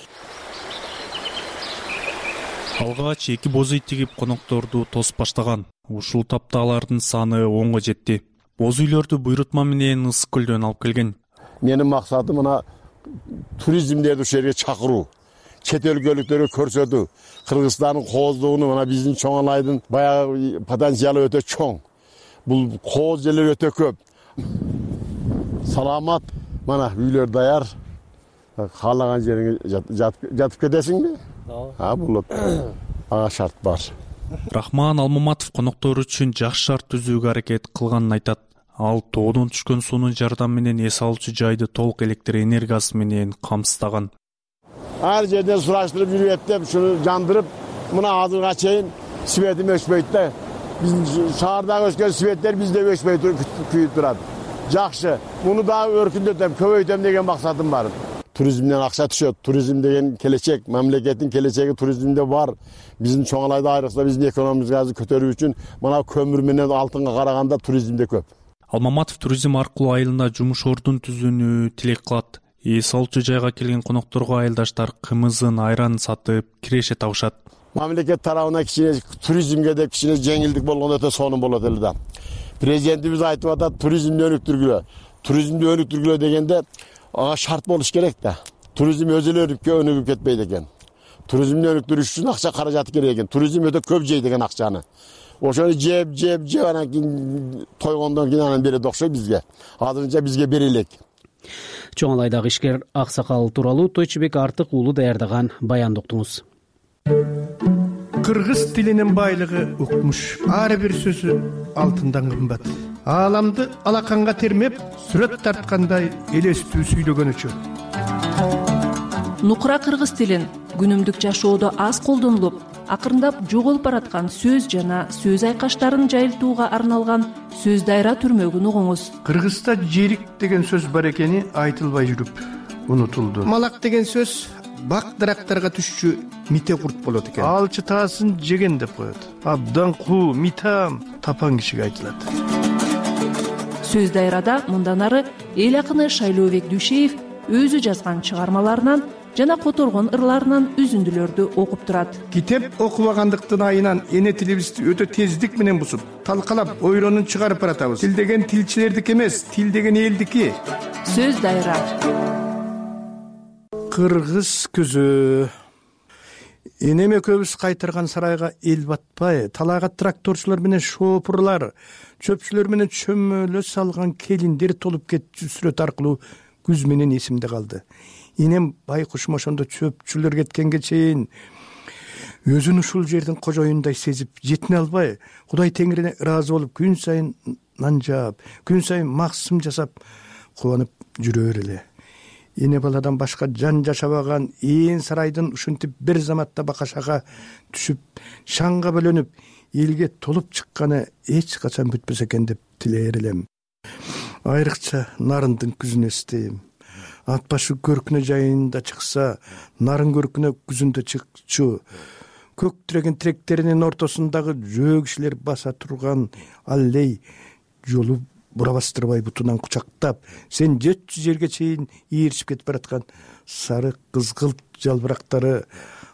Алгач 2 боз үй тигип конокторду тосуп баштаган. Ушул тапта алардын саны 10го жетти. Боз үйлөрдү буйрутма менен Ысык көлдөн алып келген. Менин максатым мына туризмдерди ушул жерге чакыруу. Чет өлкөлүктөргө көрсөтүү. Кыргызстандын кооздугуну мына биздин Чоң Алайдын баягы потенциалы өтө чоң. Бул кооз жерлер өтө көп. Саламат, мына үйлөр даяр. Каалаган жериңе жатып кетесиңби? Болот. Ага шарт бар. Рахман Алмаматов коноктор үчүн жакшы шарт түзүүгө аракет кылганын айтат. Ал тоодон түшкөн суунун жардамы менен эс алуучу жайды толук электр энергиясы менен камсыздаган. Ар жерден сураштырып жүрүп эптеп, шуну жандырып, мына азырга чейин светим өчпөйт да. Биздин шаардагы өскөн светтер бизде өчпөй күйүп турат. Жакшы. Муну дагы өркүндөтөм, көбөйтөм деген максатым бар. Туризмден акча түшөт. Туризм деген келечек, мамлекеттин келечеги туризмде бар. Биздин Чоң Алайда айрыкча биздин экономикабызды көтөрүү үчүн мына көмүр менен алтынга караганда туризмде көп. Алмаматов туризм аркылуу айылында жумуш ордун түзүүнү тилек кылат. Эс алуучу жайга келген конокторго айылдаштар кымызын, айранын сатып, киреше табышат. Мамлекет тарабына кичине туризмге деп кичине жеңилдик болгондо өтө сонун болот эле да. Президентибиз айтып атат, туризмди өнүктүргүлө. Туризмди өнүктүргүлө дегенде ага шарт болуш керек да. Туризм өзү эле өнүгүп кетпейт экен. Туризмди өнүктүрүш үчүн акча каражаты керек экен. Туризм өтө көп жейт экен акчаны. Ошону жеп анан кийин тойгондон кийин анан берет окшойт бизге. Азырынча бизге бере элек. Чоң Алайдагы ишкер аксакал тууралуу Тойчубек Артык уулу даярдаган баянды уктуңуз. Кыргыз тилинин байлыгы укмуш. Ар бир сөзү алтындан кымбат. Ааламды алаканга термеп, сүрөт тарткандай элестүү сүйлөгөн үчүн. Нукура кыргыз тилин күнүмдүк жашоодо аз колдонулуп, акырындап жоголуп бараткан сөз жана сөз айкаштарын жайылтууга арналган сөз дайра түрмөгүн угуңуз. Кыргызда жерик деген сөз бар экени айтылбай жүрүп унутулду. Малак деген сөз бак дарактарга түшчү мите курт болот экен. Алчы таасын жеген деп коет. Абдан куу, митам тапан кишиге айтылат. Сөз дайрада мындан ары эл акыны Шайлообек Дүйшеев өзү жазган чыгармаларынан жана которгон ырларынан үзүндүлөрдү окуп турат. Китеп окубагандыктын айынан эне тилибизди өтө тездик менен бузуп, талкалап, ойронун чыгарып баратабыз. Тил деген тилчилердики эмес, тил деген элдики. Сөз дайра. Кыргыз көзү. Энеме көбүс кайтарган сарайга эл батпай, талайга тракторчулар менен шопурлар, чөпчүлөр менен чөмөлө салган келиндер толуп кетчү сүрөт аркылуу күз менен эсимде калды. Энем байкушум ошондо чөпчүлөр кеткенге чейин өзүн ушул жердин кожоюндай сезип, жетине албай, Кудай Теңирине ыраазы болуп, күн сайын нан жаап, күн сайын максым жасап, кубанып жүрөр эле. Эне баладан башка жан жашабаган ээн сарайдын ушинтип бир заматта бакашага түшүп, шаңга бөлөнүп, элге толуп чыкканы эч качан бүтпөс экен деп тилээр элем. Айрыкча нарындын күзүн эстейм. Ат башы көркүнө жайында чыкса, нарын көркүнө күзүндө чыкчу. Көк тиреген тиректеринин ортосундагы жөө кишилер баса турган аллей жолу бура бастырбай бутунан кучактап, сен жетчү жерге чейин ийиришип кетип бараткан сары кызгылт жалбырактары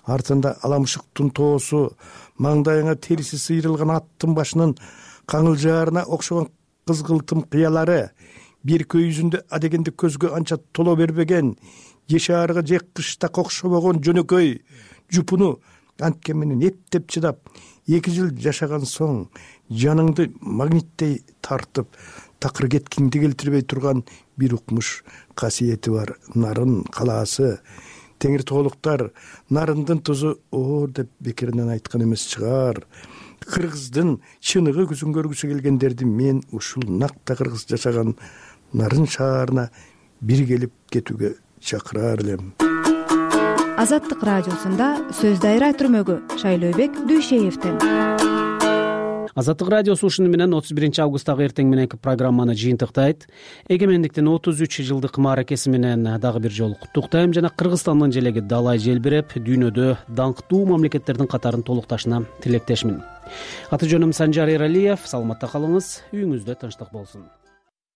артында аламышыктын тоосу, маңдайыңа териси сыйрылган аттын башынын каңылжаарына окшогон кызгылтым кыялары, биркөө жүзүндө адегенде көзгө анча толо бербеген, жешаарыга же кыштак окшобогон жөнөкөй жупуну антке менен эптеп чыдап 2 жыл жашаган соң жаныңды магниттей тартып такыр кеткиңди келтирбей турган бир укмуш касиети бар нарын калаасы. Теңир тоолуктар нарындын тузу оор деп бекеринен айткан эмес чыгар. Кыргыздын чыныгы күзүн көргүсү келгендерди мен ушул накта кыргыз жашаган нарын шаарына бир келип кетүүгө чакырар элем. Азаттык радиосунда сөз дайра түрмөгү Шайлообек Дүйшеевден. Азаттык радиосу ушуну менен 31 августтагы эртең мененки программаны жыйынтыктайт. Эгемендиктин 33 жылдык мааракеси менен дагы бир жолу куттуктайм жана Кыргызстандын желеги далай желбиреп, дүйнөдө даңктуу мамлекеттердин катарын толукташына тилектешмин. Аты жөнүм Санжар Эралиев. Саламатта калыңыз, үйүңүздө тынчтык болсун.